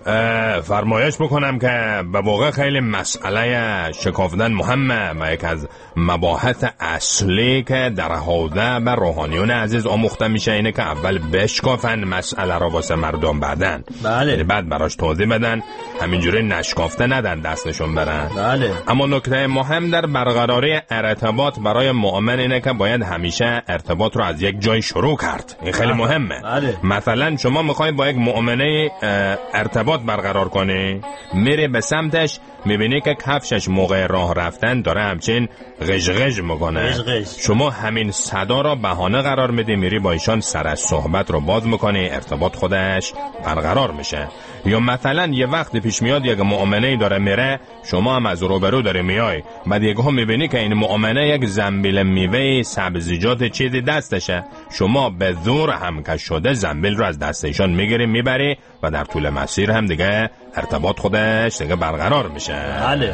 فرمایش میکنم که به واقع خیلی مسئله شکافتن مهمه و یک از مباحث اصلی که در حوزه به روحانیون عزیز آموخته میشه اینه که اول بشکافن مسئله را واسه مردم بعدن. بله. بعد براش توضیح بدن، همینجوری نشکافته ندن دستشون برن. بله. اما نکته مهم در برقراری ارتباط برای مؤمن اینه که باید همیشه ارتباط رو از یک جای شروع کرد. این خیلی مهمه. بله. مثلا شما میخوای با یک مؤمنه ارتباط برقرار کنی، میره به سمتش میبینی که کفشش موقع راه رفتن داره همچین غژغژ میکنه، شما همین صدا را بهانه قرار میدی، میری با ایشان سر از صحبت رو باز میکنی، ارتباط خودش برقرار میشه. یا مثلا یه وقت پیش میاد یک مؤمنه داره میره، شما هم از روبرو داری میای، بعد یکو میبینی که این مؤمنه یک زنبیل میوه سبزیجات چیزی دستشه، شما به زور هم که شده زنبیل رو از دست ایشان میگیری میبری و در طول مسیر هم دیگه ارتباط خودش دیگه برقرار میشه. بله.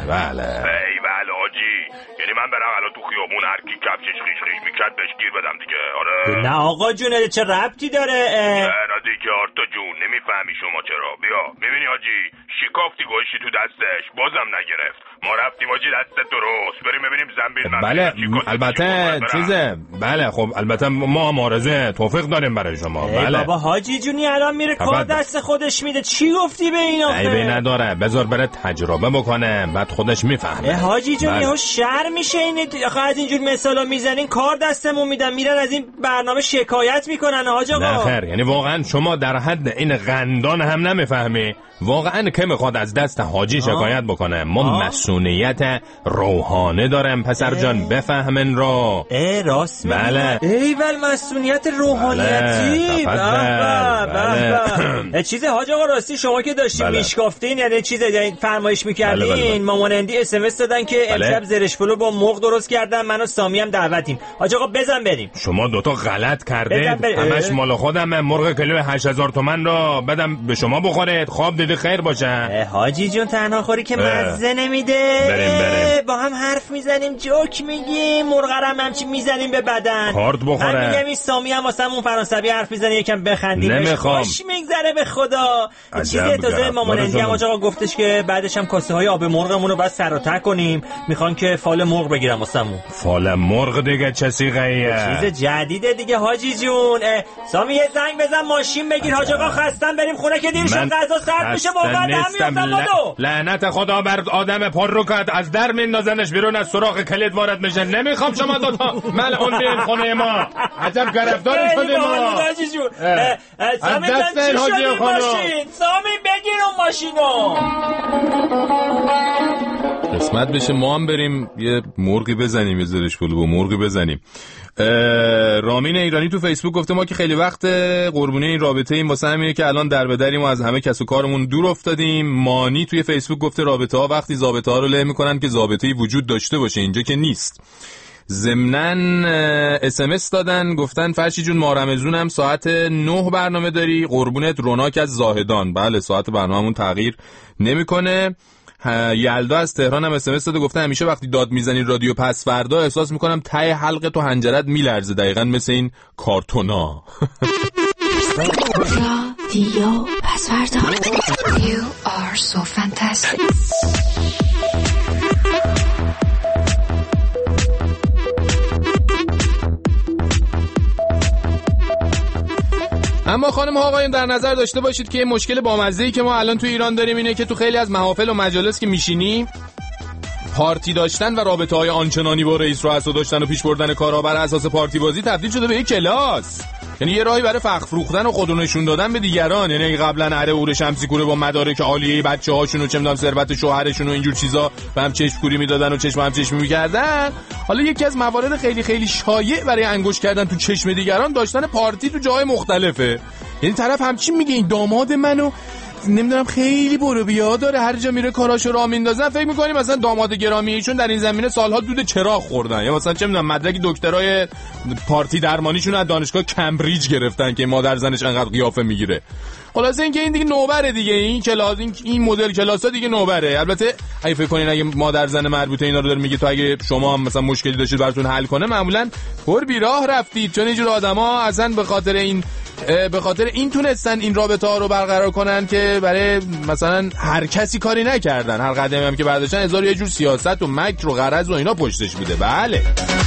بله حاجی، یعنی من برم الان تو خیابون هر کی کفشش خیش میکرد بهش گیر بدم دیگه؟ آره. نه آقا جون چه ربطی داره؟ نه دیگه آرتا جون نمیفهمی شما چرا. بیا میبینی حاجی شکافتی گوشی تو دستش بازم نگرفت، ما رفتیم حاجی دست درست بریم ببینیم زنبیل. بله البته چیزه، بله خب البته ما معارضه توفیق داریم برای شما. بله بابا حاجی جونی الان میره کار دست خودش میده، چی گفتی به این آخه؟ عیبی نداره، بذار بره تجربه بکنه بعد خودش میفهمه. حاجی جونی ها شر میشه این آخه از اینجور مثالا میزنین کار دستمون میدن، میرن از این برنامه شکایت میکنن حاج آقا. نه خیر، یعنی واقعا شما در حد این قندان هم نمیفهمی واقعا که میخواد از دست حاجی شکایت بکنه. ما مسئولیت روحانه دارم پسر جان، بفهمن رو. راست میگی. بله. ایول مسئولیت روحانیتی. بله. چیز حاج آقا راستی شما که داشتین میشکافتین یعنی چیز فرمایش میکردین، مامان اندی اس ام اس دادن که امشب زرش پلو با مرغ درست کردن، من و سامی هم دعوتیم. حاج آقا بزن بریم. شما دوتا غلط کردید، همش مال خودم، مرغ کیلو 8000 تومان رو بدم به شما بخورید، خواب بدی خیر باشه. حاجی جون تنها خوری که مزه نمیده. بریم. با هم حرف میزنیم، جوک میگیم، مرغرم همچی میزنیم به بدن. کارت بخوره. من میگم این سامی هم واسمون فرانسوی حرف میزنه یکم بخندیم. نمیخوام. خوش میگذره به خدا. چیزی تازه مامان اندی هم آقا گفتش که بعدش هم کاسه های آب مرغمون رو بعد سر و ته کنیم. میخوان که فال مرغ بگیرم واسمون. فال مرغ دیگه چه سیغه‌ایه؟ چیز جدیده دیگه حاجی جون. سامی یه زنگ بزن ماشین بگیر، حاج آقا خستم بریم خونه که دیر شد غذا سرد میشه واقعا نمیافتم. لعنت خدا بر آدم پر رو کرد، از در میندازنش بیرون، از سوراخ کلید وارد میشه. نمیخوام شما دوتا ملعون بیاین خونه ما. عجب گرفتاری شدیم ما. سامی چی شدی ماشین؟ سامی بگیر اون ماشینو. قسمت بشه ما هم بریم یه مرغی بزنیم، یه زرش پلو با مرغی بزنیم. رامین ایرانی تو فیسبوک گفته ما که خیلی وقت قربونی این رابطه ایم، واسه همینه که الان در بدریم و از همه کس و کارمون دور افتادیم. مانی توی فیسبوک گفته رابطه ها وقتی ضابطه ها رو له میکنن که ضابطه‌ای وجود داشته باشه، اینجا که نیست. ضمناً SMS دادن گفتن فرشی جون ما رمضونم ساعت 9 برنامه داری، قربونت روناک از زاهدان. بله ساعت برنامه‌مون تغییر نمیکنه. یلدا از تهران هم SMS داده گفته همیشه وقتی داد میزنی رادیو پس فردا احساس میکنم ته حلق تو حنجرت میلرزه، دقیقاً مثل این کارتونا. رادیو پس فردا. You are so fantastic. اما خانم ها آقایون در نظر داشته باشید که مشکل بامزه‌ای که ما الان تو ایران داریم اینه که تو خیلی از محافل و مجالس که میشینی پارتی داشتن و رابطه‌های آنچنانی با رئیس رؤسا داشتن و پیش بردن کارها بر اساس پارتی بازی تبدیل شده به یک کلاس. یعنی یه راهی برای فخر فروختن و خودو نشون دادن به دیگران. یعنی قبلا اره اور شمسی کوره با مدارک عالیه بچه‌هاشون و چه می‌دونم ثروت شوهرشون و اینجور چیزا به هم چشم کوری میدادن و چشم هم چشمی می‌کردن، حالا یکی از موارد خیلی خیلی شایع برای انگوش کردن تو چشم دیگران داشتن پارتی تو جای مختلفه. یعنی طرف همچین میگه این داماد منو نمیدونم خیلی برو بیا داره، هر جا میره کاراشو راه میندازن، فکر می‌کنی مثلا داماد گرامی ایشون در این زمینه سالها دود چراغ خوردن، یا مثلا چه میدونم مدرک دکترای پارتی درمانیشون از دانشگاه کمبریج گرفتن که مادر زنش انقدر قیافه میگیره. خلاصه اینکه این دیگه نوبره دیگه، این کلاس این مدل کلاسا دیگه نوبره. البته اگه فکر کنین اگه مادر زن مربوطه اینا رو داره میگه تو اگه شما هم مثلا مشکلی داشتید براتون حل کنه، معمولا پر بیراه رفتید، چون اینجور آدما اصلا به خاطر این تونستن این رابطه ها رو برقرار کنن که برای مثلا هر کسی کاری نکردن، هر قدمی هم که برداشتن هزار یه جور سیاست و مکر و غرض و اینا پشتش میده. بله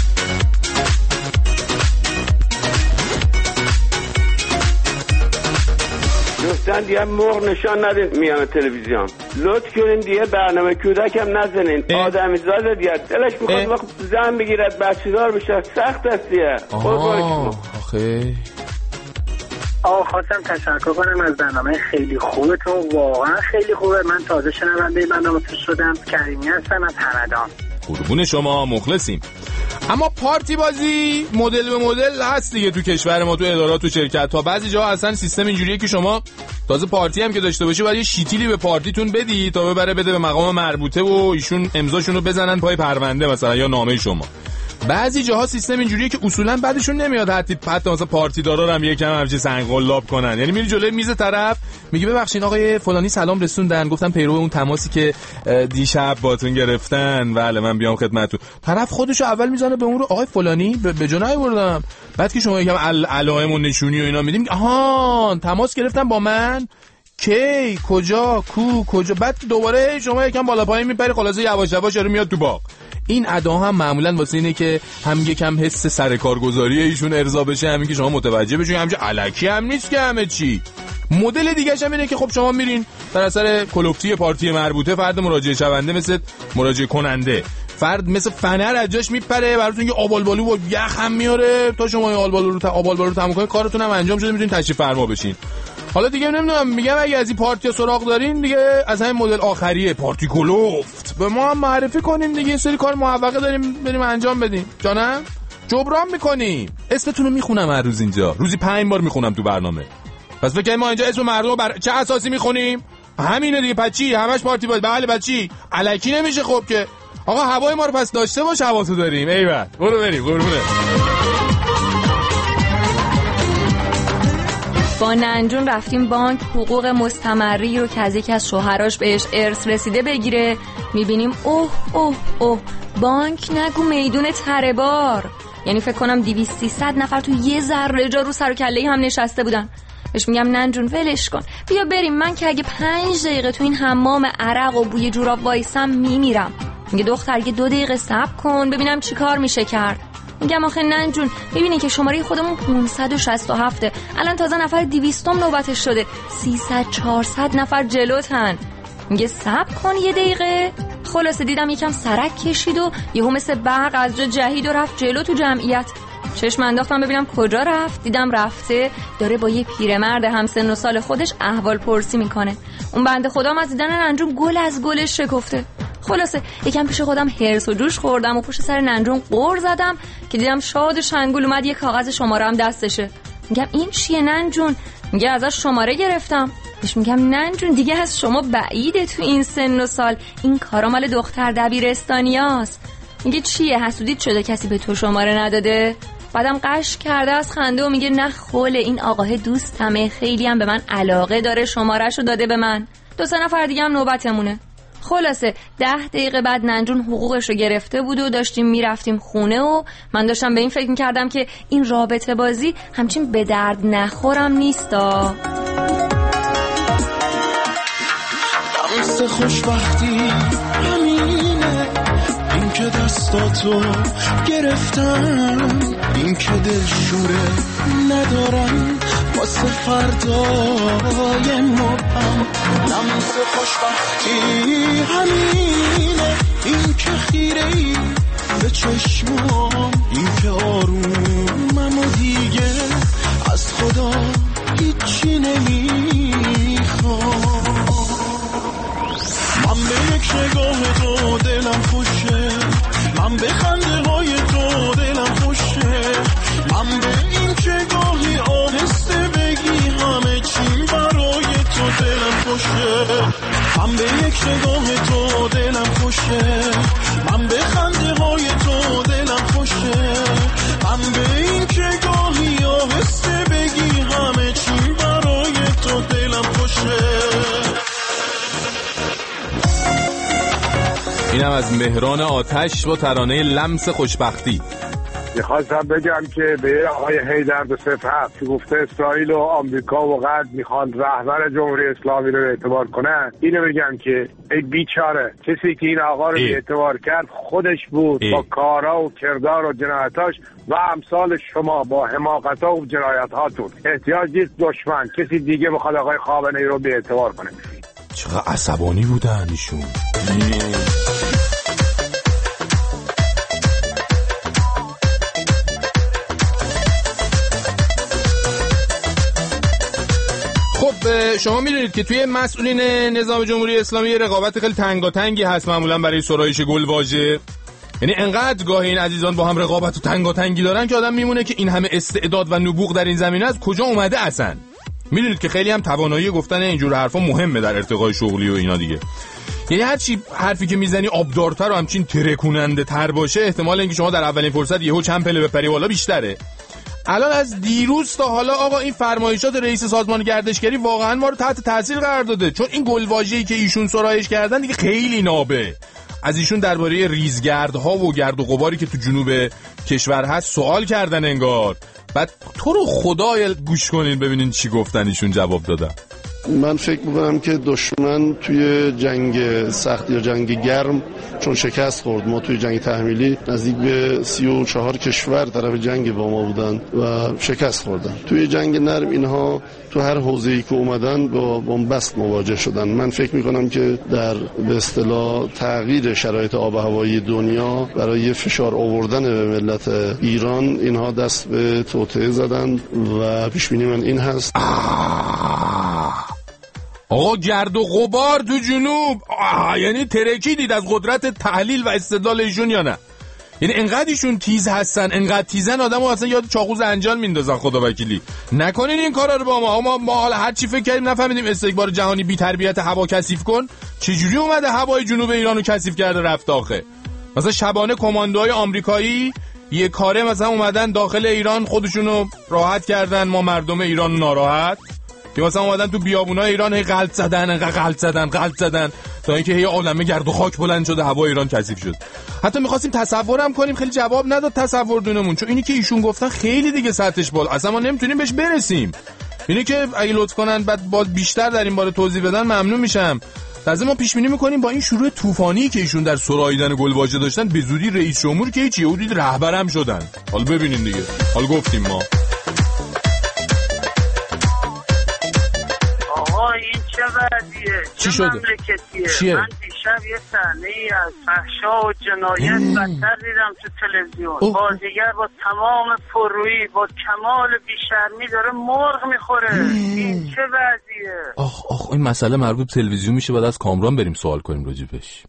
دوستان دیگه مرغ نشان ندید میان تلویزیون، لطف کنین دیگه برنامه کودک هم نزنین، آدمی زاده دیگه دلش میخواد وقت زن بگیرد بچه‌دار بشه، سخت است دیگه. آخه خواستم تشکر کنم از برنامه خیلی خوبتون، واقعا خیلی خوبه. من تازه شنونده برنامه‌تون شدم. کریمی هستم از همدان. قربون شما، مخلصیم. اما پارتی بازی مدل به مدل هست دیگه تو کشور ما، تو ادارات، تو شرکت ها. بعضی جاها اصلا سیستم اینجوریه که شما تازه پارتی هم که داشته باشی باید یه شیتیلی به پارتیتون بدی تا بده به مقام مربوطه و ایشون امضاشون رو بزنن پای پرونده مثلا یا نامه شما. بعضی جاها سیستم اینجوریه که اصولا بعدشون نمیاد حتی مثلا پارتی دارا رو هم یکم همچین سنگ‌قلاب کنن. یعنی میری جلوی میز طرف میگه ببخشید آقای فلانی سلام رسوندن، گفتم پیرو اون تماسی که دیشب باتون گرفتن، بله من بیام خدمتتون. طرف خودشو اول میزنه به اون رو آقای فلانی به جنای بردم، بعد که شما یکم علائم و نشونی و اینا میدیم آها تماس گرفتن با من، کی کجا کجا، بعد دوباره شما یکم بالا پایین میپری، خلاصه یواش یواش رو میاد تو باغ. این ادا هم معمولا واسه اینه که هم یکم حس سرکارگزاری ایشون ارضا بشه، همین که شما متوجه بشین همچه الکی هم نیست که همه چی. مدل دیگه هم اینه که خب شما میرین در اثر کلوکتی پارتی مربوطه، فرد مراجعه شونده مثل مراجعه کننده، فرد مثل فنر از جاش میپره براتون یه آبالبالو و یخ هم میاره تا شما آبالبالو رو تموم کنید، کارتون هم انجام شده، میتونین تشریف فرما بشین. حالا دیگه نمیدونم، میگم اگه از این پارتی سراغ دارین دیگه از همین مدل آخریه، پارتی کلوفت، به ما هم معرفی کنین دیگه، سری کار موفقه داریم بریم انجام بدیم، جانم جبران میکنیم. اسمتون رو میخونم هر روز اینجا، روزی 5 بار میخونم تو برنامه. پس فکر کنیم ما اینجا اسم مردم بر چه اساسی میخونیم؟ همینه دیگه. بچی همش پارتی باید. بله بچی الکی نمیشه خب که. آقا هوای ما رو پس داشته باش، حواسو داریم. ایول برو بریم قربونه. با ننجون رفتیم بانک حقوق مستمری رو که از یکی از شوهراش بهش ارث رسیده بگیره. میبینیم اوه اوه اوه، بانک نگو میدون تره بار. یعنی فکر کنم 200-300 نفر تو یه ذره جا رو سر و کله‌ای هم نشسته بودن. بهش میگم ننجون ولش کن، بیا بریم، من که اگه 5 دقیقه تو این حمام عرق و بوی جوراب وایسم میمیرم. میگه دختر یه 2 دقیقه صبر کن ببینم چی کار میشه کرد. میگم آخه ننجون ببینی که شماره خودمون 567، الان تازه نفر 200 نوبتش شده، 300-400 نفر جلوتن. میگه صبر کن یه دقیقه. خلاصه دیدم یکم سرک کشید و یهو مثل برق از جا جهید و رفت جلو تو جمعیت. چشم انداختم ببینم کجا رفت. دیدم رفته داره با یه پیرمرد همسن و سال خودش احوال پرسی میکنه. اون بنده خودم از دیدن ننجون گل از گلش شکفته. خلاصه یکم پیش خودم هرس و جوش خوردم و پشت سر ننجون قور زدم که دیدم شاد شنگول اومد یه کاغذ شماره هم دستشه. میگم این چیه ننجون؟ میگه ازش شماره گرفتم. بهش میگم ننجون دیگه از شما بعیده تو این سن و سال، این کارا مال دختر دبیرستانیاست. میگه چیه حسودیت شده کسی به تو شماره نداده؟ بعدم قش کرده از خنده و میگه نه خوله، این آقاه دوستمه، خیلی هم به من علاقه داره، شماره‌شو داده به من. 2-3 نفر دیگه هم نوبتمونه. خلاصه 10 دقیقه بعد ننجون حقوقش رو گرفته بود و داشتیم میرفتیم خونه و من داشتم به این فکر میکردم که این رابطه بازی همچین به درد نخورم نیستا. دمست خوشبختی همینه، این که دستاتو گرفتم، این که دلشوره ندارم واسه فردای مبهم. دمست خوشبختی همینه، این که خیره‌ای به چشمام، این که آرومم و دیگه از خدا هیچی نمیخوام. من به یک نگاه تو دلم خوشه، من به خنده های تو دلم خوشه، من به این که گاهی آهسته بگی همه چی برای تو دلم خوشه. من به یک نگاه تو دلم خوشه، من به خنده های تو دلم خوشه، من به این که گاهی آهسته بگی همه چی برای تو دلم خوشه. اینم از مهران آتش با ترانه لمس خوشبختی. میخواستم بگم که به آقای حیدر 207 که گفته اسرائیل و آمریکا و غرب میخوان رهبر جمهوری اسلامی رو اعتبار کنن، اینو بگم که ای بیچاره، کسی که این آقا رو اعتبار کرد خودش بود با کارا و کردار و جنایتاش و امثال شما با حماقت‌ها و جنایت‌هاتون. احتیاج نیست دشمن کسی دیگه بخواد آقای خامنه‌ای رو به اعتبار کنه. چقدر عصبانی بودن ایشون. خب شما میدونید که توی مسئولین نظام جمهوری اسلامی رقابت خیلی تنگاتنگی هست معمولا برای سرایش گلواژه. یعنی انقدر گاهی این عزیزان با هم رقابت و تنگاتنگی دارن که آدم میمونه که این همه استعداد و نبوغ در این زمینه از کجا اومده اصلا. میدونید که خیلی هم توانایی گفتن اینجور حرفا مهمه در ارتقای شغلی و اینا دیگه. یعنی هر چی حرفی که میزنی آبدارتر و همچین ترکوننده تر باشه، احتمال اینکه شما در اولین فرصت یهو چند پله بپری بالا بیشتره. الان از دیروز تا حالا آقا این فرمایشات رئیس سازمان گردشگری واقعا ما رو تحت تاثیر قرار داده، چون این گلواژه‌ای که ایشون سرایش کردن دیگه خیلی نابه. از ایشون درباره ریزگردها و گرد و غباری که تو جنوب کشور هست سوال کردن انگار. بعد تو رو خدای گوش کنین ببینین چی گفتن ایشون جواب دادن. من فکر میکنم که دشمن توی جنگ سخت یا جنگ گرم چون شکست خورد، ما توی جنگ تحمیلی نزدیک به 34 کشور طرف جنگ با ما بودن و شکست خوردن. توی جنگ نرم اینها تو هر حوزه‌ای که اومدن با بنبست مواجه شدن. من فکر میکنم که در به اصطلاح تغییر شرایط آب و هوایی دنیا برای فشار آوردن به ملت ایران اینها دست به توطئه زدن و پیش بینی من این هست. آقا گرد و غبار تو جنوب، یعنی ترکیدید از قدرت تحلیل و استدلال ایشون یا نه؟ یعنی انقدر ایشون تیز هستن، انقدر تیزن آدمو اصلا یاد چاقو زنجان میندازن. خدا وکیلی نکنین این کارا رو با ما حالا هر چی فکر کردیم نفهمیدیم. استکبار جهانی بی تربیت هوا کثیف کن چجوری اومده هوای جنوب ایرانو کثیف کرده رفت آخه؟ مثلا شبانه کماندوهای آمریکایی یه کاره مثلا اومدن داخل ایران خودشونو راحت کردن، ما مردم ایران ناراحت. که مثلا اومدن تو بیابونای ایران هی غلط زدن تا اینکه هی عالمه گرد و خاک بلند شده، هوا ایران کثیف شد. حتی می‌خواستیم تصورم کنیم، خیلی جواب نداد تصور دونمون، چون اینی که ایشون گفتن خیلی دیگه سطحش بالا، اصلا ما نمیتونیم بهش برسیم. اینی که اگه لطف کنن بعد باز بیشتر در این باره توضیح بدن ممنون میشم. تازه ما پیش بینی می‌کنیم با این شروع طوفانی که ایشون در سراییدن گلواژه داشتن به زودی رئیس جمهور که هیچ یهودی رهبرم شدن. حالا ببینین دیگه. حالا گفتیم ما. این چه وضعیه؟ چی شده؟ مملکتیه؟ چیه؟ من دیشب یه صحنه‌ای از فحشا و جنایت بدتر دیدم تو تلویزیون. بازیگر با تمام پررویی با کمال بیشرمی داره مرغ میخوره. این چه وضعیه؟ آخ این مسئله مربوط به تلویزیون میشه، بعد از کامران بریم سوال کنیم راجبش.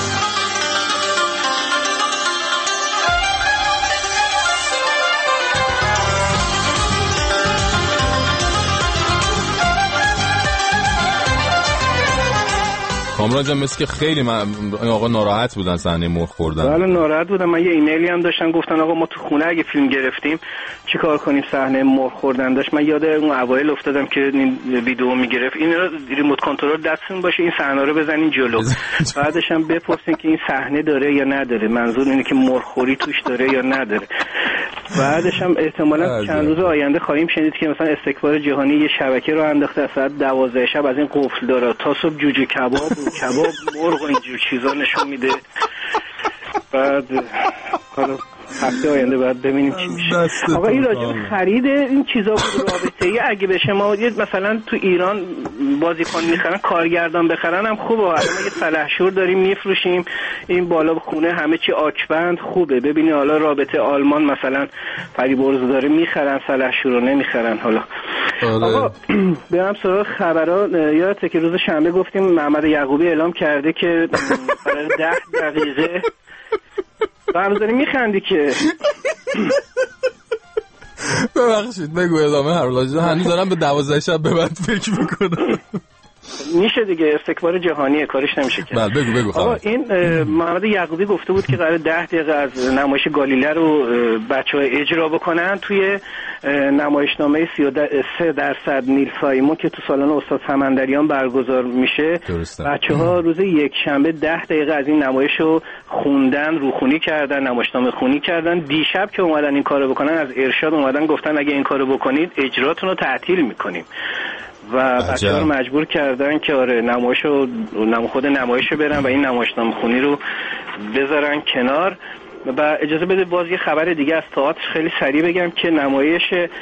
کامران جان مثل که خیلی این آقا ناراحت بودن صحنه مرغ خوردن. بله ناراحت بودم. من یه ایمیلی هم داشتن گفتن آقا ما تو خونه اگه فیلم گرفتیم چیکار کنیم صحنه مرغ خوردن داشت. من یاد اون اوایل افتادم که این ویدیو میگرفت. این ریموت کنترل دستتون باشه این صحنه رو بزنین جلو. بعدش هم بپرسین که این صحنه داره یا نداره. منظور اینه که مرغ خوری توش داره یا نداره. بعدش هم احتمالاً چند روز آینده خواهیم شنید که مثلا استکبار جهانی یه شبکه رو انداخته از ساعت 12 شب از این قفل داره تا صبح جوجه کباب مرغ و اینجور چیزا نشون میده. بعد حالا هفته آینده باید ببینیم چی میشه. آقا این راجع به خرید این چیزا بود رابطه‌ای اگه بشه ما مثلا تو ایران بازیکن میخرن کارگردان بخرن هم خوبه. الان ما یه سلحشور داریم میفروشیم این بالا خونه همه چی آکبند خوبه. ببینی حالا رابطه آلمان مثلا فریبرز داره میخرن سلحشور رو نمیخرن. حالا آقا برم سراغ خبرها. یادته که روز شنبه گفتیم محمد یعقوبی اعلام کرده که برای 10 دقیقه برمی‌داری میخندی که ببخشید بگو ادامه هر هنوز دارم به 12 شب به بعد فکر میکنم. میشه دیگه استکبار جهانیه کارش نمیشه که. بله بگو آقا این محمد یعقوبی گفته بود که قرار 10 دقیقه از نمایش گالیله رو بچه‌ها اجرا بکنن توی نمایشنامه 33% نیل سایمون که تو سالن استاد سمندریان برگزار میشه. بچه‌ها روز یک شنبه 10 دقیقه از این نمایش رو خوندن، روخونی کردن، نمایشنامه خونی کردن. دیشب که اومدن این کارو بکنن از ارشاد اومدن گفتن اگه این کارو بکنید اجراتون رو تعطیل میکنیم. و بچه‌ها رو مجبور کردن که آره نمایشو خود نمایشو برن و این نمایشنامه خونی رو بذارن کنار. و اجازه بده باز یه خبر دیگه از تئاتر خیلی سریع بگم که نمایش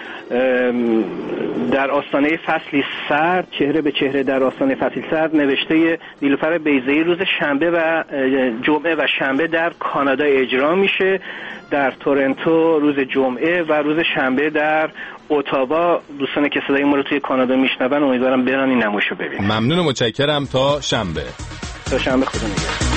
در آستانه فصلی سرد، چهره به چهره در آستانه فصلی سرد نوشته نیلوفر بیضایی روز شنبه و جمعه و شنبه در کانادا اجرا میشه، در تورنتو روز جمعه و روز شنبه در اتاوا. دوستانی که صدای ما رو توی کانادا میشنون امیدوارم برن این نمایش رو ببینن. ممنون و متشکرم. تا شنبه. تا شنبه خدا نگهدار.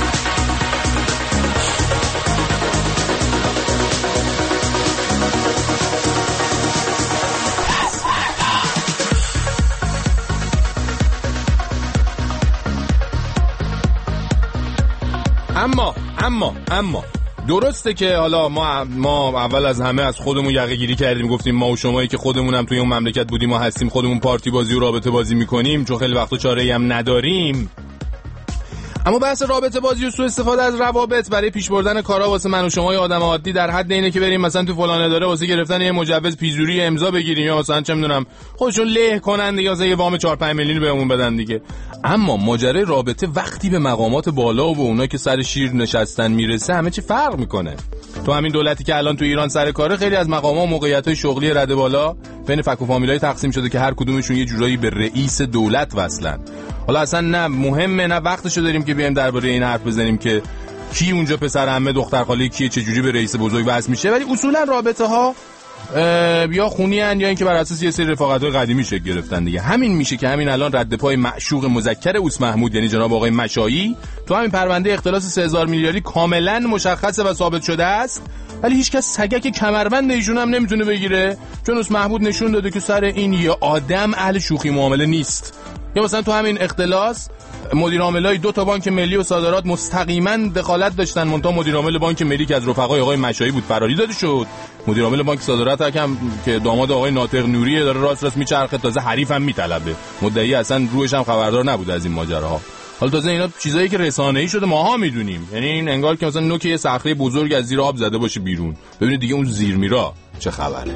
اما درسته که حالا ما اول از همه از خودمون یقه گیری کردیم، گفتیم ما و شمایی که خودمونم توی اون مملکت بودیم و هستیم خودمون پارتی بازی و رابطه بازی میکنیم چون خیلی وقتا چاره‌ای هم نداریم. اما بحث رابطه بازی و سوء استفاده از روابط برای پیش بردن کارا واسه من و شما آدم عادی در حد اینه که بریم مثلا تو فلان اداره واسه گرفتن یه مجوز پیزوری امضا بگیریم یا مثلا چه میدونم خودشون له کنن دیگه یا یه وام 4-5 میلیون بهمون بدن دیگه. اما ماجرای رابطه وقتی به مقامات بالا و اونا که سر شیر نشستن میرسه همه چی فرق میکنه. تو همین دولتی که الان تو ایران سر کاره خیلی از مقام‌ها و موقعیت‌های شغلی رده بالا بین فک و فامیلای تقسیم شده که هر کدومشون یه جورایی به رئیس دولت وصلن. حالا اصلا نه مهمه نه وقتشو داریم که بیایم درباره این حرف بزنیم که کی اونجا پسر عمه دختر خاله کیه چه جوری به رئیس بزرگ وصل میشه، ولی اصولا رابطه‌ها یا خونی ان یا اینکه بر اساس یه سری رفاقت‌های قدیمی شکل گرفتن دیگه. همین میشه که همین الان رد پای معشوق مذکر اوس محمود یعنی جناب آقای مشایی تو همین پرونده اختلاس 3000 میلیاردی کاملا مشخصه و ثابت شده است، ولی هیچکس سگک کمربند ایشون هم نمیتونه بگیره چون اوس محمود نشون داده که سر این یه آدم اهل شوخی معامله نیست. یا مثلا تو همین اختلاس مدیر عاملای 2 تا بانک ملی و صادرات مستقیما دخالت داشتن، منتها مدیر عامل بانک ملی که از رفقای آقای مشایی بود فراری داده شد. مدیر عامل بانک صادرات هم که داماد آقای ناطق نوریه داره راست میچرخه، تازه حریف هم میطلبه. مدعی اصلا روش هم خبردار نبود از این ماجراها. حالا تازه اینا چیزایی که رسانه‌ای شده ماها میدونیم، یعنی این انگار که مثلا نوک یه صخره بزرگ از زیر آب زده باشه بیرون، ببینید دیگه اون زیر میرا چه خبره.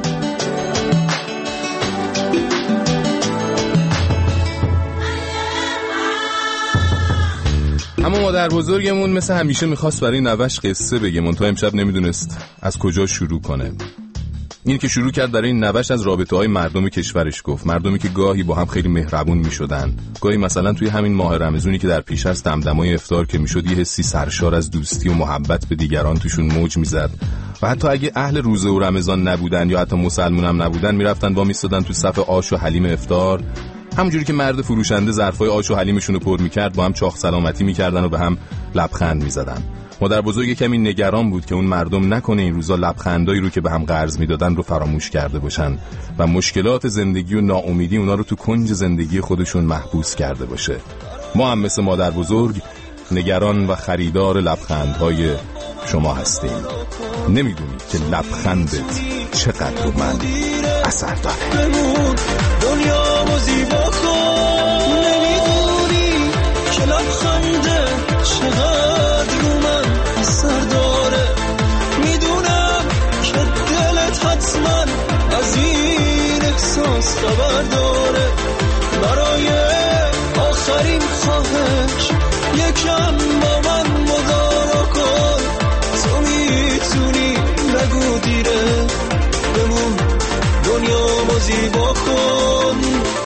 اما مادر بزرگمون مثل همیشه میخواست برای نوش قصه بگه، منتها امشب نمیدونست از کجا شروع کنه. این که شروع کرد برای این نوش از رابطه‌های مردم کشورش گفت، مردمی که گاهی با هم خیلی مهربون میشدن، گاهی مثلا توی همین ماه رمضانی که در پیش از دمدمای افطار که میشد یه حسی سرشار از دوستی و محبت به دیگران توشون موج میزد و حتی اگه اهل روزه و رمضان نبودن یا حتی مسلمون هم نبودن میرفتن با میستادن تو صف آش و حلیم افطار، همونجوری که مرد فروشنده ظرفای آش و حلیمشون رو پر میکرد با هم چاخ سلامتی میکردن و به هم لبخند میزدن. مادر بزرگ کمی نگران بود که اون مردم نکنه این روزا لبخندایی رو که به هم قرض میدادن رو فراموش کرده باشن و مشکلات زندگی و ناامیدی اونا رو تو کنج زندگی خودشون محبوس کرده باشه. ما هم مثل مادر بزرگ نگران و خریدار لبخندهای شما هستیم. نمیدونید که لبخندت چقدر رو من اثر داره. دنیا زیبا